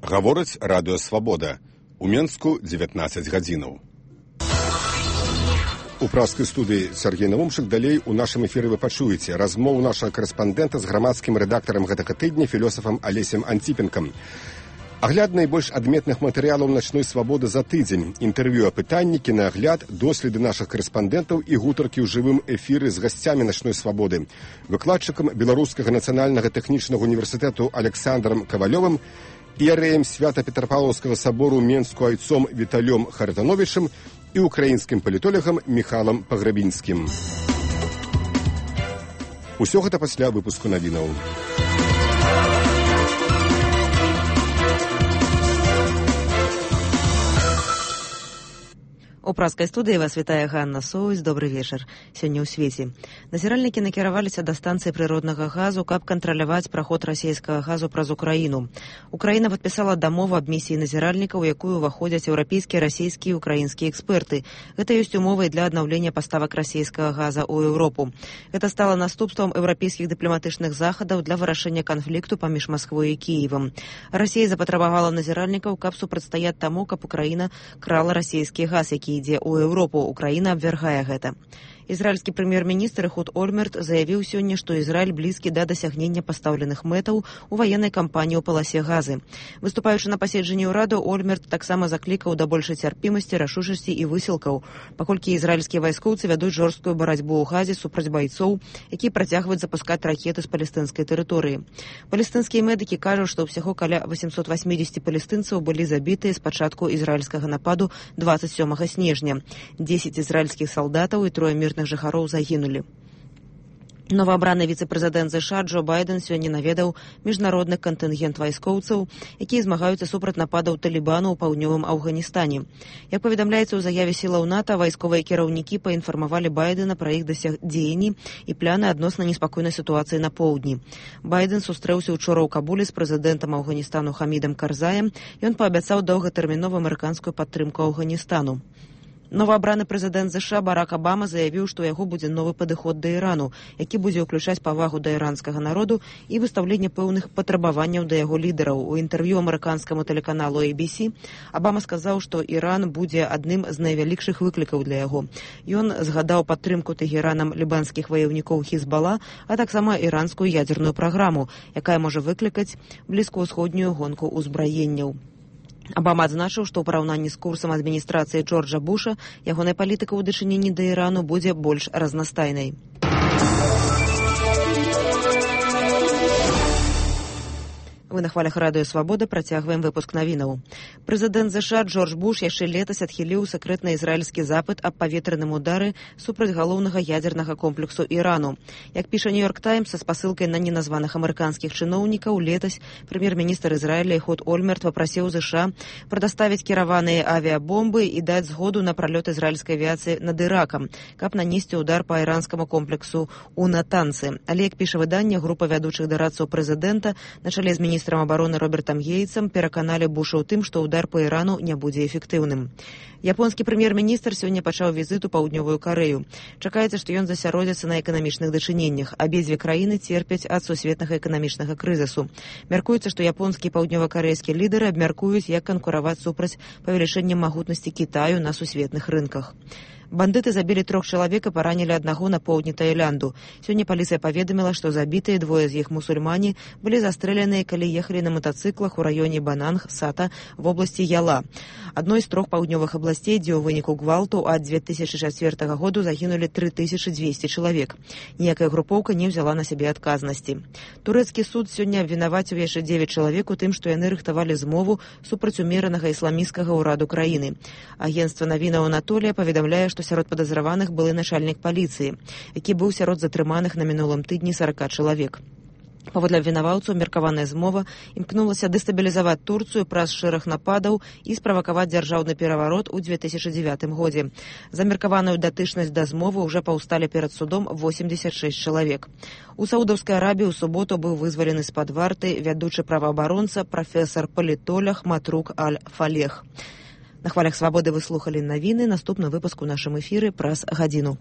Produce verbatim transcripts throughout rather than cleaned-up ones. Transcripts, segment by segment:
Гаворыць радыё «Свабода». У Менску дзевятнаццаць гадзінаў. У праскай студыі Сергей Навумчык. Далей у нашым эфіры вы пачуеце размову нашага карэспандэнта з грамадскім рэдактарам гэтага тыдня філёсафам Алесем Антіпенкам. Агляд найбольш адметных матэрыялаў начной свабоды за тыдзень, інтэрв'ю, апытанні, кінаагляд, доследы нашых карэспандэнтаў і гутаркі ў жывым эфіры з гасцямі начной свабоды. Выкладчыкам Беларускага нацыянальнага тэхнічнага універсітэту Александрам Кавалёвым, іерэем Свята-Петропавлаўскага сабору Менску айцом Віталём Харитоновичам і украінскім палітолагам Міхалам Паграбінскім. Усё гэта пасля выпуску навінаў. У праскай студыі вас вітае Ганна Соўз. Добры вечар. Сёння ў свеце. Назіральнікі накіраваліся да станцыі прыроднага газу, каб кантраляваць праход расійскага газу праз Украіну. Украіна падпісала дамову аб місіі назіральнікаў, у якую ўваходзяць еўрапейскія, расійскія і украінскія эксперты. Гэта ёсць умовай для аднаўлення паставак расійскага газа ў Еўропу. Гэта стала наступствам еўрапейскіх дыпламатычных захадаў для вырашэння канфлікту паміж Масквой і Кіевам. Расія запатрабавала назіральнікаў, каб супрацьстаяць таму, каб Украіна крала расійскі газ, які ідзе ў Еўропу. Украіна абвяргае гэта. Ізраільскі прэм'ер-міністр Эхуд Ольмерт заявіў сёння, што Ізраіль блізкі да дасягнення пастаўленых мэтаў у ваеннай кампаніі ў паласе газы. Выступаючы на паседжанні ўраду, Ольмерт таксама заклікаў да большай цярпімасці, рашучасці і высілкаў, паколькі ізраільскія вайскоўцы вядуць жорсткую барацьбу ў газе супраць байцоў, якія працягваюць запускаць ракеты з палестынскай тэрыторыі. Палестынскія медыкі кажуць, што ўсяго каля восемьсот восемьдесят палестынцаў былі забітыя з пачатку ізраільскага нападу двадцать сёмага снежня. дзесяць ізраільскіх салдатаў і трое мірных жыхароў загінулі. Новаабраны віцэ-прэзідэнт ЗША Джо Байден сёння наведаў міжнародны кантынгент вайскоўцаў, якія змагаюцца супраць нападаў Талібану ў паўднёвым Афганістане. Як паведамляецца ў заяве сілаў НАТО, вайсковыя кіраўнікі паінфармавалі Байдена пра іх дзеянні і пляны адносна неспакойнай сітуацыі на поўдні. Байден сустрэўся ўчора ў Кабуле з прэзідэнтам Афганістану Хамідам Карзаем. Ён паабяцаў доўгатэрміновую амерыканскую падтрымку Афганістану. Новаабраны прэзідэнт ЗША Барак Абама заявіў, што ў яго будзе новы падыход да Ірану, які будзе ўключаць павагу да іранскага народу і выстаўленне пэўных патрабаванняў да яго лідараў. У інтэрв'ю амерыканскаму тэлеканалу эй би си Абама сказаў, што Іран будзе адным з найвялікшых выклікаў для яго. Ён згадаў падтрымку Тэгеранам лібанскіх ваяўнікоў Хізбала, а таксама іранскую ядзерную праграму, якая можа выклікаць блізкаўсходнюю гонку ўзбраенняў. Абама адзначыў, што ў параўнанні з курсам адміністрацыі Джорджа Буша ягоная палітыка ў дачыненні да Ірану будзе больш разнастайнай. Вы на хвалях радыё «Свабода» працягваем выпуск навінаў. Прэзідэнт ЗША Джордж Буш яшчэ летась адхіліў сакрэтны ізраільскі запыт аб паветраным удары супраць галоўнага ядзернага комплексу Ірану. Як піша «Нью-Йорк Таймс» са спасылкай на неназваных амерыканскіх чыноўнікаў, летась прэм'ер-міністр Ізраіля Эхуд Ольмерт папрасіў ЗША прадаставіць кіраваныя авіябомбы і даць згоду на пралёт ізраільскай авіяцыі над Іракам, каб нанесці удар па іранскаму комплексу ў Натанцы. Але, як піша выданне, група вядучых дарадцаў прэзідэнта на чале з міністрам абароны Робертам Гейтсам пераканалі Буша ў тым, што ўдар па Ірану не будзе эфектыўным. Японскі прэм'ер-міністр сёння пачаў візіт у паўднёвую Карэю. Чакаецца, што ён засяродзіцца на эканамічных дачыненнях. Абедзве краіны церпяць ад сусветнага эканамічнага крызісу. Мяркуецца, што японскія і паўднёва-карэйскія лідары абмяркуюць, як канкураваць супраць павелічэння магутнасці Кітаю на сусветных рынках. Бандыты забілі трох чалавек і паранілі аднаго на поўдні Таілянду. Сёння паліцыя паведаміла, што забітыя, двое з іх мусульмане, былі застрэленыя, калі ехалі на матацыклах у раёне Бананг, Сата, в обласці Яла. Адной з трох паўднёвых абласцей, дзе ў выніку гвалту ад дзве тысячы чацвёртага году загінулі тры тысячы дзвесце чалавек. Ніякая групоўка не ўзяла на сябе адказнасці. Турэцкі суд сёння абвінаваціў яшчэ дзевяць чалавек у тым, што яны рыхтавалі змову супраць умеранага ісламісцкага ўраду краіны. Агенцтва навінаў Анатолія паведамляе, што сярод падазраваных былы начальнік паліцыі, які быў сярод затрыманых на мінулым тыдні сорок чалавек. Паводле абвінаваўцаў, меркаваная змова імкнулася дэстабілізаваць Турцыю праз шэраг нападаў і справакаваць дзяржаўны пераварот у дзве тысячы дзевятым годзе. За меркаваную датычнасць да змовы ўжо паўсталі перад судом восемьдесят шесть чалавек. У Саудаўскай Арабіі ў суботу быў вызвалены з-пад варты вядучы праваабаронца прафесар-палітолог Матрук Аль-Фалех. На хвалях «Свабоды» вы слухалі навіны. Наступны выпуск у нашым эфіры праз гадзіну.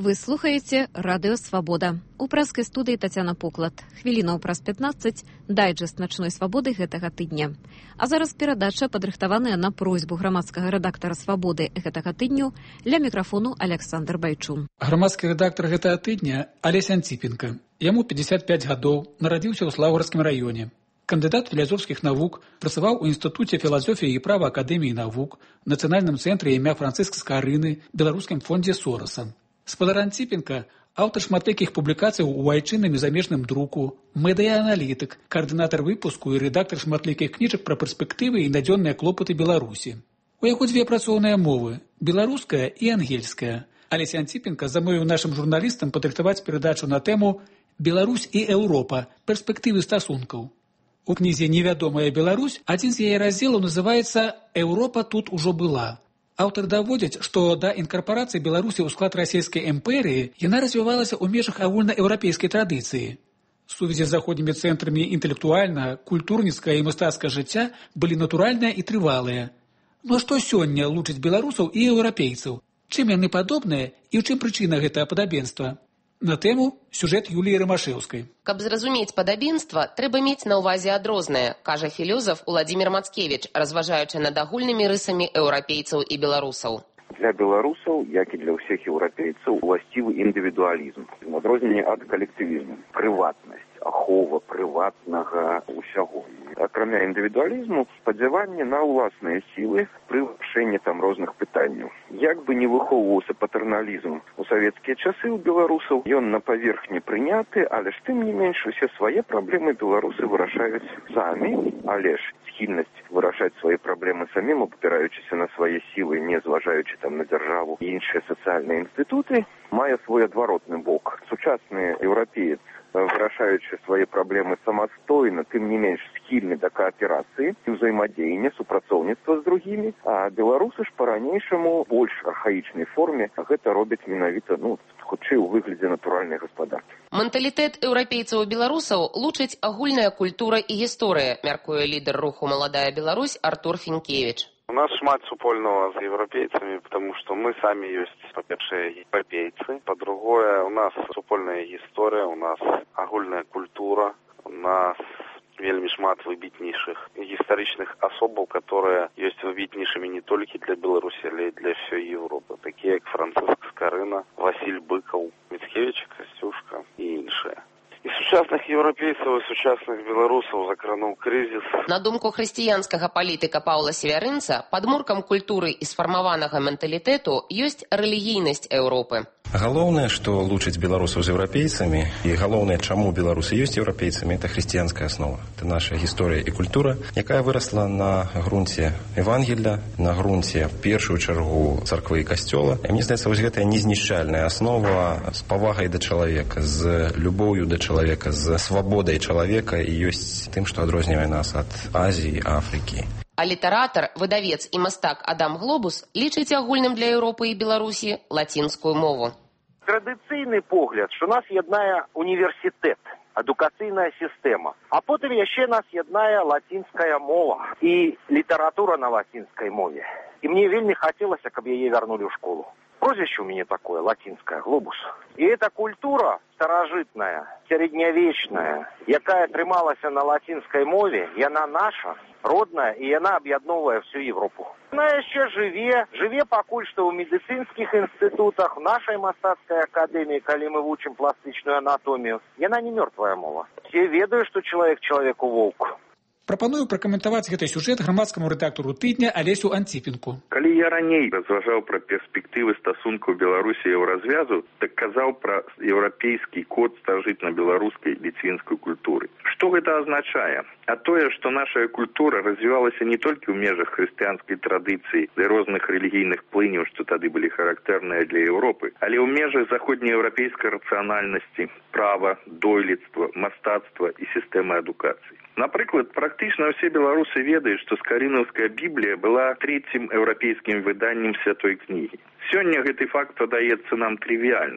Вы слухаеце Радыё Свабода. У прэскай студыі Тацяна Поклад. Хвілінаў праз пятнаццаць дайджэст начной свабоды гэтага тыдня. А зараз перадача, падрыхтаваная на просьбу грамадскага рэдактара Свабоды гэтага тыдню, ля мікрафону Александр Байчун. Грамадскі рэдактар гэтага тыдня Алесь Анціпенка. Яму пятьдесят пять гадоў, нарадзіўся ў Слаўгарскім раёне. Кандыдат філасофскіх навук, працаваў у Інстытуце філасофіі і права Акадэміі навук, Нацыянальным цэнтры імя Францыска Скарыны, Беларускім фондзе Сораса. Спадар Анціпенка – аўтар шматлікіх публікацый у айчынным і замежным друку, медыяаналітык, каардынатар выпуску і рэдактар шматлікіх кніжак пра перспектывы і надзённыя клопаты Беларусі. У яго дзве працоўныя мовы – беларуская і ангельская. Алесь Анціпенка замовіў нашым журналістам падрыхтаваць перадачу на тэму «Беларусь і Еўропа. Перспектывы стасункаў». У кнізе «Невядомая Беларусь» адзін з яе раздзелаў называецца «Еўропа тут ужо была». Аўтар даводзіць, што да інкарпарацыі Беларусі ў склад расійскай імперыі яна развівалася ў межах агульнаеўрапейскай традыцыі. Сувязі з заходнімі цэнтрамі інтэлектуальнага, культурніцкага і мастацкага жыцця былі натуральныя і трывалыя. Ну а што сёння лучыць беларусаў і еўрапейцаў? Чым яны падобныя і ў чым прычына гэтага падабенства? На тэму сюжэт Юліі Рамашэўскай. Каб зразумець падабенства, трэба мець на ўвазе адрознае, кажа філёзаф Уладзімір Мацкевіч, разважаючы над агульнымі рысамі еўрапейцаў і беларусаў. Для беларусаў, як і для ўсіх еўрапейцаў, уласцівы індывідуалізм, у адрозненне ад калектывізму, прыватнасць, ахова прыватнага ўсяго. Акрамя індывідуалізму, спадзяванне на ўласныя сілы пры вырашэнні там розных пытанняў. Як бы не выхоўваўся патэрналізм у савецкія часы ў беларусаў, ён на паверхні прыняты, але ж тым не менш усе свае праблемы беларусы вырашаюць самі, але ж схільнасць вырашаць свае праблемы самім, абапіраючыся на свае сілы, не зважаючы там на дзяржаву і іншыя сацыяльныя інстытуты, мае свой адваротны бок. Сучасны еўрапеец, вырашаючы свае праблемы самастойна, тым не менш схільны да кааперацыі, ўзаемадзеяння, супрацоўніцтва з другімі, а беларусы ж па-ранейшаму больш архаічнай форме гэта робяць менавіта, ну, хутчэй у выглядзе натуральнай гаспадаркі. Менталітэт еўрапейцаў і беларусаў лучыць агульная культура і гісторыя, мяркуе лідар руху «Маладая Беларусь» Артур Фінкевіч. У нас шмат супольного з еўрапейцамі, потому что мы самі ёсць, па-першае, еўрапейцы, па-другое, у нас супольная гісторыя, у нас агульная культура, у нас вельмі шмат выбітнейшых гістарычных асобаў, которые ёсць выбітнейшымі не толькі для Беларусі, але і для ўсёй Еўропы, такія як Францыск Скарына, Васіль Быкаў, Міцкевіч, Касцюшка і іншыя. І сучасных еўрапейцаў і сучасных беларусаў закрануў крызіс. На думку хрысціянскага палітыка Паўла Севярынца, падмуркам культуры і сфармаванага менталітэту ёсць рэлігійнасць Еўропы. Галоўнае, што лучыць беларусаў з еўрапейцамі, і галоўнае, чаму беларусы ёсць еўрапейцамі, это хрысціянская аснова. Это наша гісторыя і культура, якая вырасла на грунце Евангелля, на грунце, в першую чаргу, царквы і касцёла. І мне здаецца, вось гэтая незнішчальная аснова з павагай да чалавека, з любоўю да чалавека, з свабодай чалавека і ёсць тым, што адрознівае нас ад Азіі, Афрыкі. А літаратар, выдавец і мастак Адам Глобус лічыць агульным для Еўропы і Беларусі лацінскую мову. Традыцыйны погляд, што нас яднае універсітэт, адукацыйная сістэма, а потым яшчэ нас яднае лацінская мова і літаратура на лацінскай мове. І мне вельмі хацелася, каб яе вярнулі ў школу. Прозвище у меня такое, латинское, глобус. И эта культура старожитная, средневечная, якая трымалася на латинской мове, яна наша, родная, и яна аб'ядноўвае всю Европу. Она еще жыве, жыве пакуль што ў медицинских институтах, в нашей мастацкай академии, калі мы вучым пластычную анатомию. Яна не мертвая мова. Все ведают, что человек человеку волк. Прапаную пракаментаваць гэты сюжэт грамадскаму рэдактару тыдня Алесю Анціпенку. Калі я раней разважаў пра перспектывы стасункаў Беларусі і еўразвязу, так казаў пра еўрапейскі код старажытна-беларускай ліцвінскай культуры. Што гэта азначае? А тое, што наша культура развівалася не толькі ў межах хрысціянскай традыцыі для розных рэлігійных плыняў, што тады былі характэрныя для Еўропы, але ў межах заходнееўрапейскай рацыянальнасці, права, дойлідства, мастацтва і сістэмы адукацыі. Напрыклад, практычна ўсе беларусы ведаюць, што Скарынаўская Біблія была трэцім еўрапейскім выданнем святой кнігі. Сёння гэты факт падаецца нам трывіальным.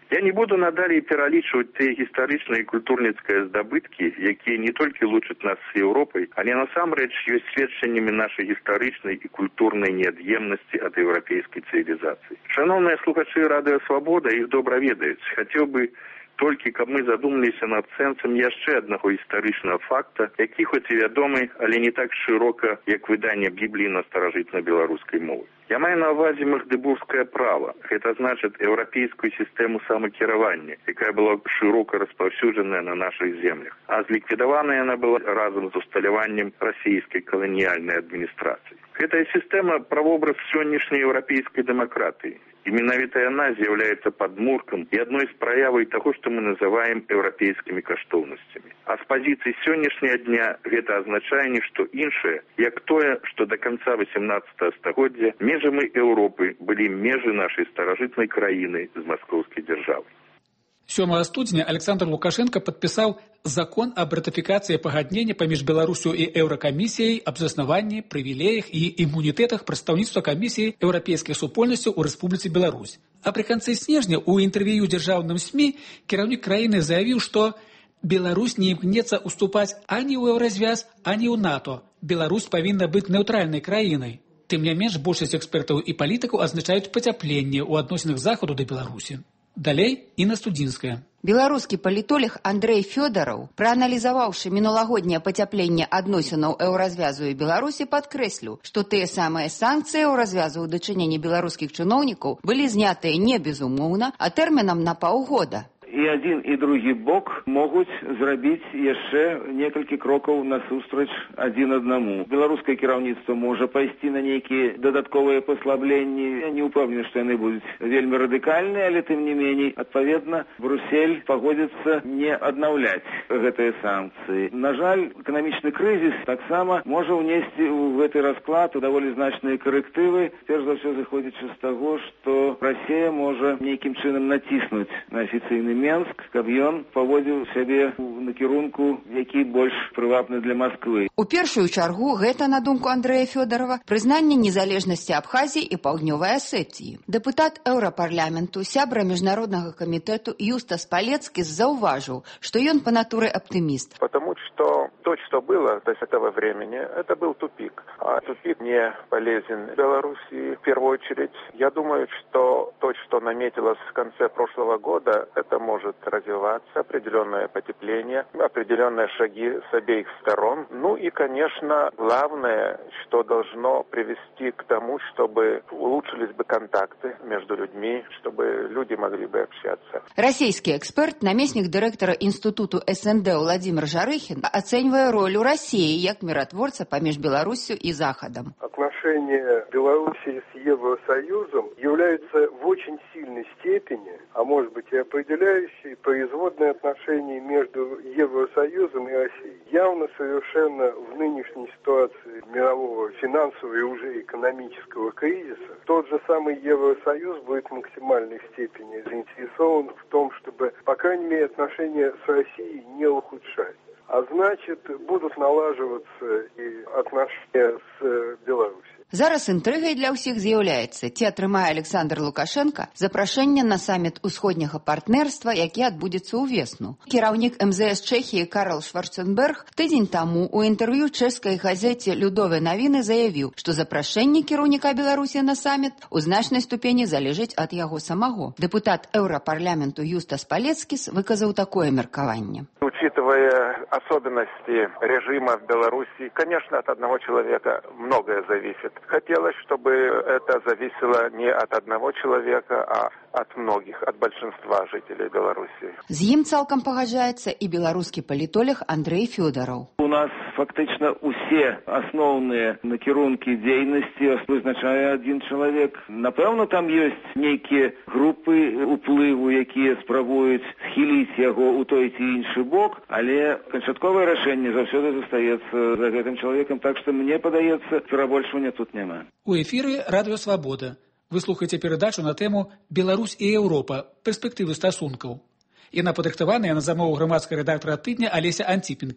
Я не буду надалей пералічваць тыя гістарычныя і культурніцкія здабыткі, якія не толькі лучаць нас з Еўропай, але насамрэч ёсць сведчаннямі нашай гістарычнай і культурнай неад'емнасці ад еўрапейскай цывілізацыі. Шановныя слухачы Радыё Свабода іх добра ведаюць. Хацеў бы толькі, каб мы задумаліся над сэнсам яшчэ аднаго гістарычнага факта, які хоць і вядомы, але не так шырока, як выданне Бібліі на старажытна-беларускай мове. Я маю на ўвазе магдыбургскае права. Гэта значыць еўрапейскую сістэму самакіравання, якая была шырока распаўсюджаная на нашых землях. А зліквідаваная яна была разам з усталяваннем расійскай каланіяльнай адміністрацыі. Гэтая сістэма правобраз сённяшняй еўрапейскай дэмакратыі. І менавіта яна з'яўляецца падмуркам і адной з праявай таго, што мы называем еўрапейскімі каштоўнасцямі. А з пазіцыі сённяшняга дня гэта азначае нішто іншае, як тое, што да канца васямнаццатага стагоддзя межамі Еўропы былі межы нашай старажытнай краіны з маскоўскай дзяржавай. сёмага студзеня Александр Лукашенко падпісаў закон аб ратыфікацыі пагаднення паміж Беларусю і Еўракамісіяй аб заснаванні, прывілеях і імунітэтах прадстаўніцтва камісіі еўрапейскіх супольнасцяў у Рэспубліцы Беларусь. А пры канцы снежня ў інтэрв'ю дзяржаўным СМІ кіраўнік краіны заявіў, што Беларусь не імкнецца уступаць ані ў Еўразвяз, ані ў НАТО. Беларусь павінна быць нейтральнай краінай. Тым не менш, большасць экспертаў і палітыкаў азначаюць пацяпленне ў адносінах Захаду да Беларусі. Далей Інна Студзінская. Беларускі палітолог Андрэй Фёдараў, прааналізаваўшы мінулагодняе пацяпленне адносінаў Еўразвязу і Беларусі, падкрэсліў, што тыя самыя санкцыі Еўразвязу ў дачыненні беларускіх чыноўнікаў былі знятыя не безумоўна, а тэрмінам на паўгода. І адзін і другі бок могуць зрабіць яшчэ некалькі крокаў насустрач адзін аднаму. Беларускае кіраўніцтва можа пайсці на нейкія дадатковыя паслабленні. Я не ўпэўнены, што яны будуць вельмі радыкальныя, але тым не меней, адпаведна, Брюссель пагодзіцца не аднаўляць гэтыя санкцыі. На жаль, эканамічны крызіс таксама можа ўнесці ў гэты расклад даволі значныя карэктывы. Перш за ўсё зыходзячы з таго, што Расія можа нейкім чынам націснуць на афіцыйны Менск, каб ён паводзіў сябе ў накірунку, які больш прывабны для Масквы. У першую чаргу гэта, на думку Андрэя Фёдарова, прызнанне незалежнасці Абхазіі і Паўднёвай Асетіі. Дэпутат Еўрапарламенту, сябра міжнароднага камітэту Юстас Палецкі заўважыў, што ён по натуре оптимист. Потому что то, что было до этого времени, это был тупик. А тупик не полезен Белоруссии в первую очередь. Я думаю, что то, что наметилось в конце прошлого года, это может развиваться, определенное потепление, определенные шаги с обеих сторон. Ну и, конечно, главное, что должно привести к тому, чтобы улучшились бы контакты между людьми, чтобы люди могли бы общаться. Российский эксперт, наместник директора Институту СНД Владимир Жарыхин, оценивая роль России как миротворца помеж Беларусью и Заходом. Отношения Беларуси с Евросоюзом являются в очень сильной степени, а может быть и определяющие, производные отношения между Евросоюзом и Россией. Явно совершенно в нынешней ситуации мирового финансового и уже экономического кризиса тот же самый Евросоюз будет в максимальной степени заинтересован в том, чтобы, по крайней мере, отношения с Россией не ухудшать. А значит, будут налаживаться и отношения с Беларусью. Зараз інтрыгай для ўсіх з'яўляецца, ці атрымае Александр Лукашенко запрашэнне на саміт усходняга партнерства, які адбудзецца ўвесну. Кіраўнік эм зэ эс Чэхіі Карл Шварценберг тыдзень таму ў інтэрв'ю чэшскай газеце «Людове навіны» заявіў, што запрашэнне кіраўніка Беларусі на саміт у значнай ступені залежыць ад яго самого. Дэпутат Еўрапарламенту Юстас Палецкіс выказаў такое меркаванне. Учитывая особенности режима в Беларуси, конечно, от одного человека многое зависит. Хотелось, чтобы это зависело не от одного человека, а от многих, от большинства жителей Беларуси. З ім цалкам пагаджаецца і беларускі палітолог Андрэй Фёдараў. У нас фактычна усе асноўныя накірункі дзейнасці вызначае адзін чалавек. Напэўна, там ёсць нейкія групы уплыву, якія спрабуюць схіліць яго ў той ці іншы бок, але канчатковае рашэнне заўсёды застаецца за гэтым чалавекам, так што мне падаецца, перабольшвання тут няма. У эфіры Радыё Свабода. Вы слухаеце перадачу на тэму «Беларусь і Еўропа. Перспектывы стасункаў». Яна падрыхтаваная на замову грамадскага рэдактара тыдня Алеся Анціпінкі.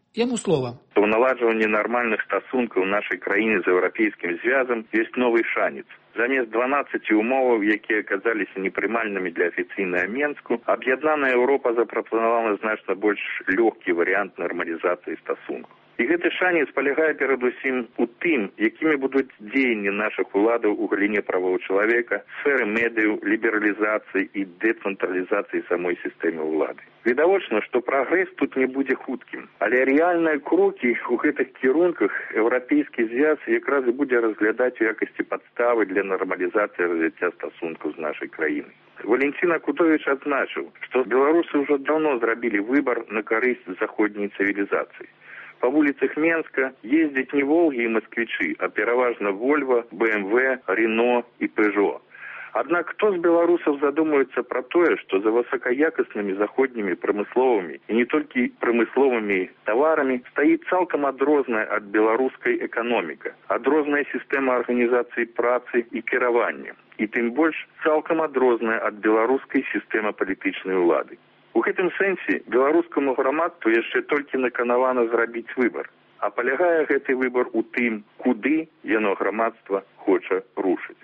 Яму слова. У наладжванні нармальных стасункаў нашай краіны з еўрапейскім звязам ёсць новы шанец. Замест дванаццаці умоваў, якія аказаліся непрымальнымі для афіцыйнага Менску, аб'яднаная Еўропа запрапанавала значна больш лёгкі варыянт нармалізацыі стасункаў. І гэты шанец палягае перадусім у тым, якімі будуць дзеянні нашых уладаў у галіне правоў чалавека, сферы медыяў, лібералізацыі і дэцэнтралізацыі самой сістэмы ўлады. Відавочна, што прагрэс тут не будзе хуткім, але рэальныя крокі ў гэтых кірунках еўрапейскі звяз якраз і будзе разглядаць у якасці падставы для нармалізацыі развіцця стасункаў з нашай краінай. Валентин Акутович адзначыў, што беларусы ўжо даўно зрабілі выбар на карысць заходняй цывілізацыі. По вуліцах Менска ездзяць не Волги і москвичы, а пераважна Вольва, бэ эм вэ, Рено і Пежо. Аднак хто з беларусаў задумаецца пра тое, што за высокаякаснымі заходнімі прамысловымі і не толькі прамысловымі таварамі стаіць цалкам адрозная ад беларускай эканоміка, адрозная сістэма арганізацыі працы і кіравання, і тым больш цалкам адрозная ад беларускай сістэмы палітычнай улады. У гэтым сэнсе беларускаму грамадству яшчэ толькі наканавана зрабіць выбар, а палягае гэты выбар у тым, куды яно грамадства хоча рушыць.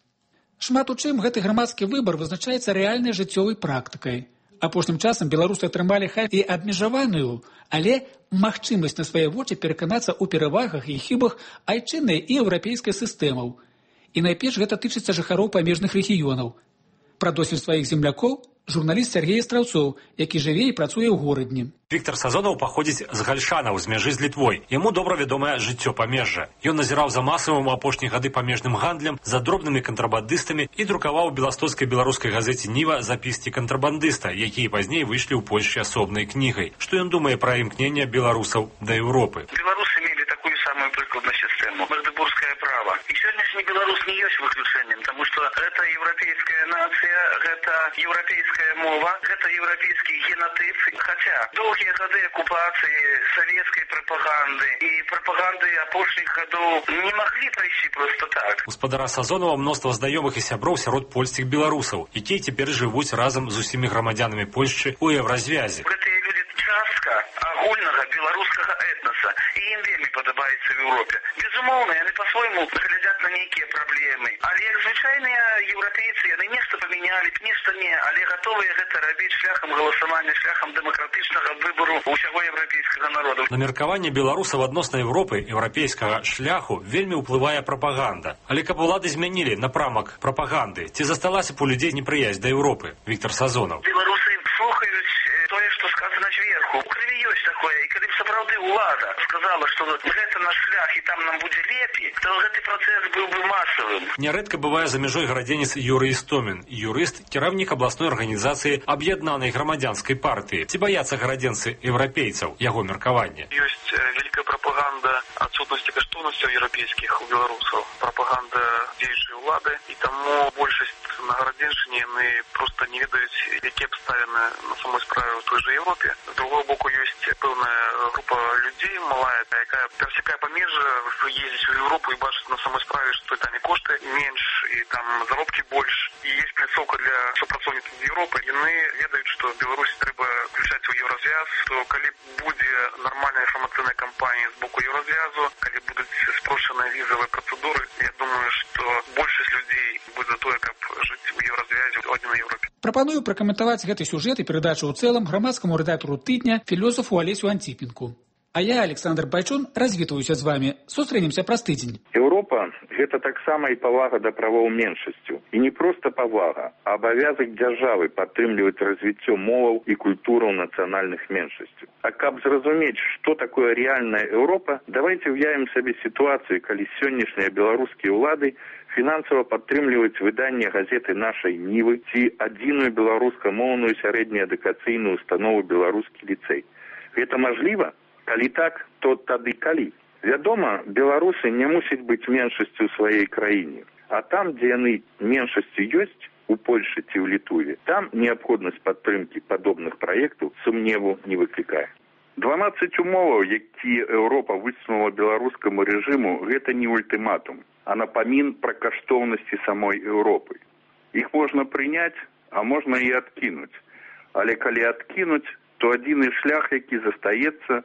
Шмат у чым гэты грамадскі выбар вызначаецца рэальнай жыццёвай практыкай. Апошнім часам беларусы атрымалі хай і абмежаваную, але магчымасць на свае вочы пераканацца ў перавагах і хібах айчыннай і еўрапейскай сістэмаў. І найперш гэта тычыцца жыхароў памежных рэгіёнаў. Пра досвед сваіх землякоў журналіст Сергей Страўцоў, які жыве і працуе ў горадні. Віктор Сазонаў паходзіць з Гальшанаў, з мяжы з Літвой. Яму добра вядомае жыццё памежжа. Ён назіраў за масавым у апошнія гады памежным гандлем, за дробнымі кантрабандыстамі і друкаваў у беластоцкай беларускай газеце «Ніва» запіскі кантрабандыста, якія пазней выйшлі ў Польшчы асобнай кнігай. Што ён думае пра імкненне беларусаў да Еўропы? Беларусы мелі такую самую прыкладную сістэму, магдебургскае права. І сённяшні беларус не ёсць выключэннем, таму што гэта еўрапейская нацыя, гэта еўрапейская мова, гэта еўрапейскі генатып. Хаця доўгія гады акупацыі савецкай прапаганды і прапаганды апошніх гадоў не маглі прайсці проста так. Гаспадара Сазонова мноства знаёмых і сяброў сярод польскіх беларусаў, якія цяпер жывуць разам з усімі грамадзянамі Польшчы ў еўразвязе. Гэтыя людзі частка агульнага беларускага этнаса, і ім вельмі падабаецца в Еўропе. Безумоўна, яны па-свойму глядзяць на нейкія праблемы, але як звычайныя еўрапейцы, яны нешта памянялі, нешта не, але гатовыя гэта рабіць шляхам галасавання, шляхам дэмакратычнага выбару ўсяго еўрапейскага народу. На меркаванне беларусаў адносна Еўропы, еўрапейскага шляху вельмі ўплывае прапаганда. Але каб улады змянілі напрамак прапаганды, ці засталася б у людзей непрыязь да Еўропы? Віктор Сазонаў. Беларусы слухаюць тое, што сказана зверху. У крыві ёсць такое, і калі б сапраўды ўлада сказала, што гэта наш шлях і там нам будзе лепей, то гэты працэс быў бы масавым. Нярэдка бывае за мяжой гарадзенец Юрый Істомін, юрыст, кіраўнік абласной арганізацыі аб'яднанай грамадзянскай партыі. Ці баяцца гарадзенцы еўрапейцаў, яго меркавання? Ёсць вялікая прапаганда адсутнасці каштоўнасцяў еўрапейскіх у беларусаў, прапаганда дзеючай улады, і таму большасць на гарадзеншчыне яны проста не ведаюць, які абставіны на самой справе ў той жа Еўропе. З другого боку, ёсць пэўная група людзей малая, якая перасякае памежжа, ездзіць у Еўропу і бачыць на самой справе, што там і кошты менш, і там заробкі больш, і ёсць пляцоўка для супрацоўнікаў з Еўропы. Яны ведаюць, што Беларусі трэба включаць у еўразвяз, што калі будзе нармальная інфармацыйная кампанія з боку еўразвязу, калі будуць спрошчаныя візавыя працэдуры, я думаю, што большасць людзей будзе за тое, каб жыць у еўразвязе ў адзінай Еўропе. Прапаную пракаментаваць гэты сюжэт і перадачу ў цэлым грамадскаму рэдактару тыдня філосафу Алесю Анціпенку. А я, Александр Байчун, развітваюся з вами. Сустрэнемся праз тыдзень. Еўропа – гэта таксама і павага да правоў меншасцю. І не проста павага, а абавязак дзяржавы падтрымліваць развіццё моваў і культураў нацыянальных меншасцяў. А каб зразумець, што такое рэальная Еўропа, давайце ўявім сабе сітуацыю, калі сённяшнія беларускія ўлады фінансава падтрымліваюць выданне газеты нашай Нівы ці адзіную беларускамоўную сярэднеадукацыйную установу беларускі ліцэй. Гэта мажліва? Калі так, то тады калі? Вядома, беларусы не мусяць быць меншасцю ў сваёй краіне. А там, дзе яны меншасцю ёсць, у Польшы ці ў Літве, там неабходнасць падтрымкі падобных праектаў сумневу не выклікае. дванаццаць умоваў, якія Еўропа высунула беларускаму рэжыму, гэта не ультыматум, а напамін пра каштоўнасці самой Еўропы. Іх можна прыняць, а можна і адкінуць. Але калі адкінуць, то адзіны шлях, які застаецца,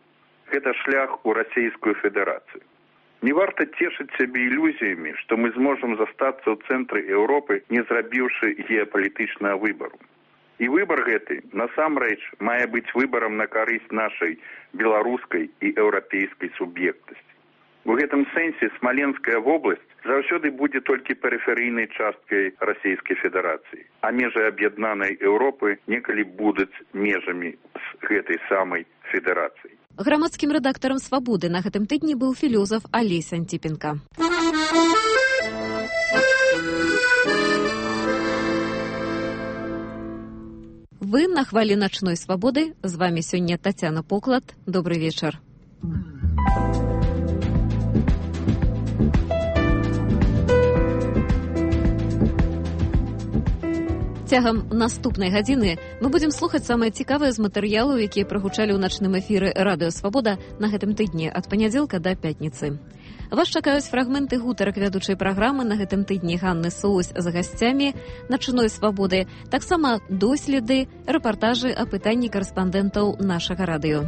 Гэта шлях у Расійскую Федэрацыю. Не варта цешыць сябе ілюзіямі, што мы зможам застацца ў цэнтры Еўропы, не зрабіўшы геапалітычнага выбару. І выбар гэты, насамрэч, мае быць выбарам на карысць нашай беларускай і еўрапейскай суб'ектнасці. У гэтым сэнсе Смаленская вобласць заўсёды будзе толькі перыферыйнай часткай Расійскай Федэрацыі, а межы аб'яднанай Еўропы некалі будуць межамі з гэтай самай федэрацыі. Грамадскім рэдактарам «Свабоды» на гэтым тыдні быў філёзаф Алесь Антипенко. Вы на хвалі начной свабоды. З вами сёння Тацяна Поклад. Добрый вечар. Цягам наступнай гадзіны мы будзем слухаць самыя цікавыя з матэрыялаў, якія прагучалі ў начным эфіры радыё «Свабода» на гэтым тыдні ад панядзелка да пятніцы. Вас чакаюць фрагменты гутарак вядучай праграмы на гэтым тыдні Ганны Соусь з гасцямі начной свабоды, таксама доследы, рэпартажы о пытанні карэспандэнтаў нашага радыё.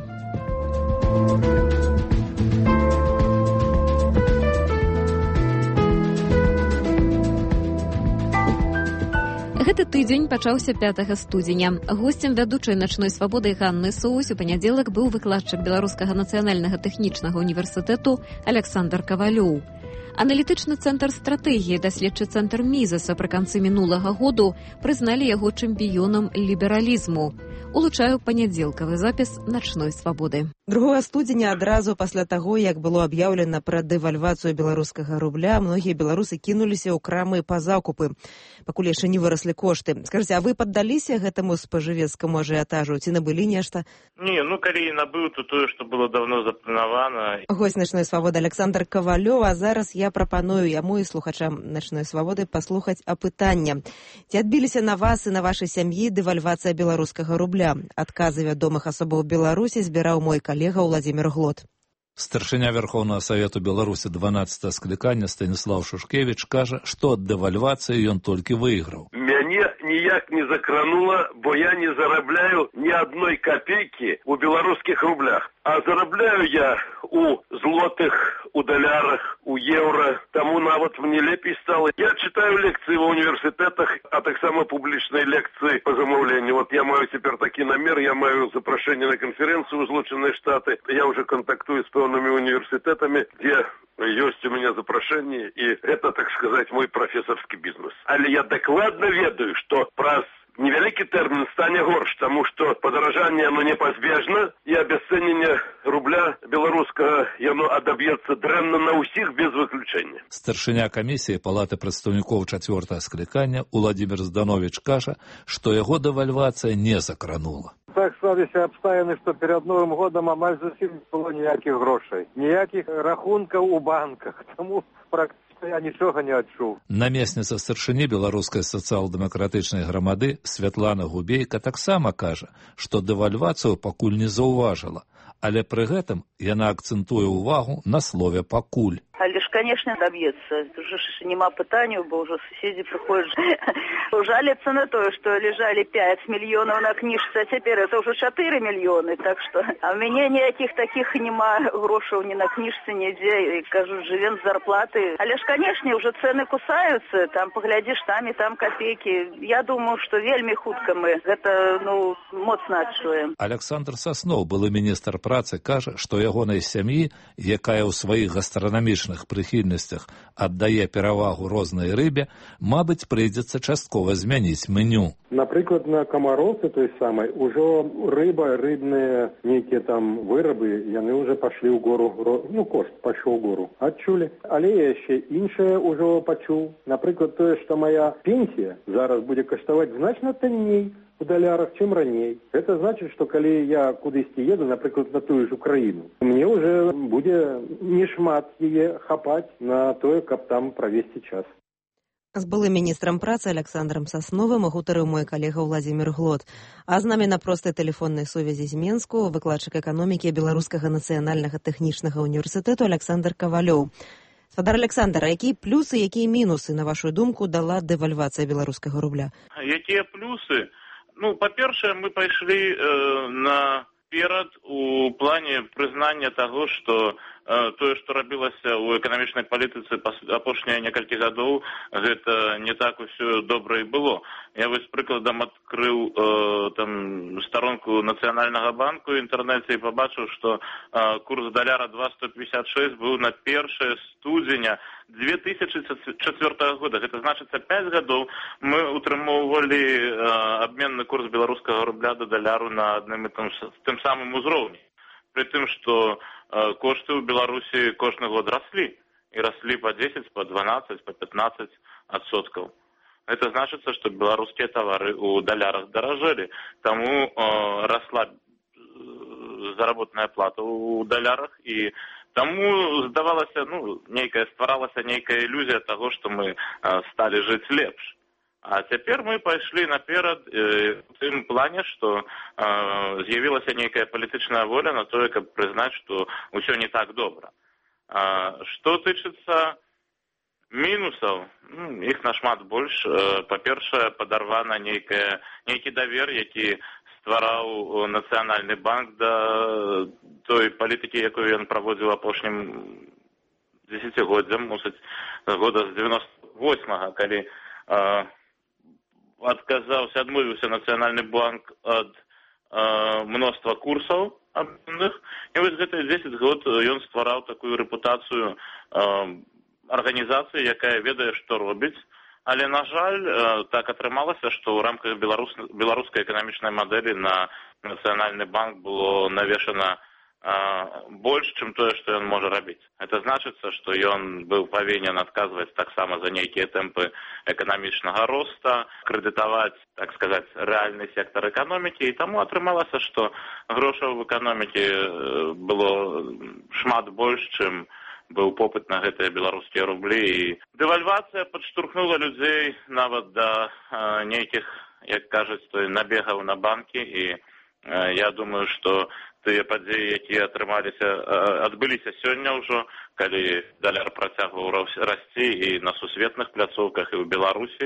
Гэты тыдзень пачаўся пятага студзеня. Госцем вядучай начной свабоды Ганны Соусь у панядзелак быў выкладчык Беларускага нацыянальнага тэхнічнага універсітэту Александр Кавалёў. Аналітычны цэнтр стратэгіі, даследчы цэнтр Мізаса пры канцы мінулага году прызналі яго чэмпіёнам лібералізму. Улучаю панядзелкавы запіс начной свабоды. другога студзеня адразу пасля таго, як было аб'яўлена пра дэвальвацыю беларускага рубля, многія беларусы кінуліся ў крамы па закупы, пакуль яшчэ не выраслі кошты. Скажыце, а вы паддаліся гэтаму спажывецкаму ажыятажу, ці набылі нешта? Не, ну калі і набыў, то тое, што было давно запланавана. Госць начной свабоды Александр Кавалёў, а зараз я прапаную яму і слухачам начной свабоды паслухаць апытання. Ці адбіліся на вас і на вашай сям'і дэвальвацыя беларускага рубля? Адказы вядомых асобаў Беларусі збіраў мой калега Владимир Глот. Старшыня Верховнага Савету Беларусі дванаццатага склікання Станіслав Шушкевіч кажа, што ад дэвальвацыі ён толькі выйграў. Мяне ніяк не закранула, бо я не зарабляю ні адной копейкі у беларускіх рублях. А зарабляю я у злотых, у далярах, у еўра. Таму нават мне лепей стало. Я читаю лекции в университетах, а так само публичные лекции по замовлению. Вот я маю теперь такой намер, я маю запрошение на конференцию в Злученные Штаты. Я уже контактую с певными университетами, где есть у меня запрошение, и это, так сказать, мой профессорский бизнес. Але я докладно ведаю, что праз невялікі тэрмін стане горш, таму што падаражанне оно непазбежна, і абясцэненне рубля беларускага яно адаб'ецца дрэнна на ўсіх без выключэння. Старшыня камісіі Палаты прадстаўнікоў чацвёртага склікання Уладзімір Здановіч кажа, што яго дэвальвацыя не закранула. Так склаліся абставіны, што перад Новым годам амаль зусім не было ніякіх грошай, ніякіх рахункаў у банках, таму практычна я нічога не адчуў. Намесніца старшыні беларускай сацыял-дэмакратычнай грамады Святлана Губейка таксама кажа, што дэвальвацыю пакуль не заўважыла, але пры гэтым яна акцэнтуе ўвагу на слове «пакуль». Але ж, конечно, добьется. Уже ж нема пытанию, бо уже соседи приходят жалятся на то, что лежали пять миллионов на книжце, а теперь это уже четыре миллиона. Так что, а у меня никаких таких нема грошей ни на книжце, нигде. И, кажу, живем с зарплаты. Але ж, конечно, уже цены кусаются. Там поглядишь, там и там копейки. Я думаю, что вельми хутка мы это, ну, моцна адчуем. Александр Сасноў, былы міністр працы, кажа, што ягонай сям'і, якая ў сваіх гастранамічных прыхільнасцях аддае перавагу рознай рыбе, мабыць, прыйдзецца часткова змяніць меню. Напрыклад, на камароўцы той самай ужо рыба, рыбныя нейкія там вырабы, яны ўжо пашлі ў гору, ну, кошт пайшоў у гору. Адчулі. Але я яшчэ іншае ўжо пачуў. Напрыклад, тое, што моя пенсія зараз будзе каштаваць значна танней у далярах, чым раней. Это значит, что калі я кудысьці еду, напрыклад, на тую ж Украіну, мне уже будзе не шмат яе хапаць на тое, каб там правесці час. З былым міністрам працы Александром Сасновым гутарыў мой калега Владимир Глот. А з намі на простай тэлефоннай сувязі з Менску выкладчык эканомікі Беларускага нацыянальнага тэхнічнага універсітэту Александр Кавалёў. Спадар Александр, а якія плюсы, якія мінусы, на вашу думку, дала дэвальвацыя беларускага рубля? Якія плюсы? Ну, па-першае, мы пайшлі э, на наперад у плане прызнання таго, што э, тое, што рабілася ў эканамічнай палітыцы апошнія некалькі гадоў, гэта не так усё добра і было. Я вось прыкладам адкрыў э, там старонку Нацыянальнага банку ў інтэрнэце і пабачыў, што э, курс даляра два сто пятьдесят шесть быў на першае студзеня две тысячи четвёртого года. Гэта значыцца пять гадоў мы утрымоўвалі э, абменны курс беларускага рубля да даляру на адным і тым, тым самым узроўні. Пры тым, што э, кошты ў Беларусі кожны год раслі. І раслі па десять, па дванадцать, па пятнадцать адсоткаў. Это значыцца, што беларускія тавары ў далярах даражэлі. Таму э, расла заработная плата ў далярах і таму здавалася, ну, нейкая стваралася нейкая ілюзія таго, што мы э, сталі жыць лепш. А цяпер мы пайшлі наперад э, в тым плане, што э, з'явілася нейкая палітычная воля на тое, каб прызнаць, што ўсё не так добра. А, што тычыцца мінусаў, ну, іх нашмат больш. Э, па-першае, падарвана нейкая, нейкі давер, які ствараў Нацыянальны банк да той палітыкі, якую ён праводзіў апошнім дзесяцігоддзям, мусіць, года з девяносто восьмага, калі э, адказаўся, адмовіўся Нацыянальны банк ад э, мноства курсаў абменных. І вось гэтыя дзесяць год ён ствараў такую рэпутацыю э, арганізацыі, якая ведае, што робіць. Але, на жаль, э, так атрымалася, што ў рамках беларус, беларускай эканамічнай мадэлі на Нацыянальны банк было навешана больш, чым тое, што ён можа рабіць. Это значыцца, што ён быў павінен адказваць таксама за нейкія тэмпы эканамічнага роста, крэдытаваць, так сказаць, рэальны сектар эканомікі, і таму атрымалася, што грошаў в эканомікі было шмат больш, чым быў попыт на гэтыя беларускія рублі. І дэвальвацыя падштурхнула людзей нават да э, нейкіх, як кажуць, набегаў на банкі, і э, я думаю, што тыя падзеі, якія атрымаліся, адбыліся сёння ўжо, калі даляр працягваў расці і на сусветных пляцоўках, і ў Беларусі,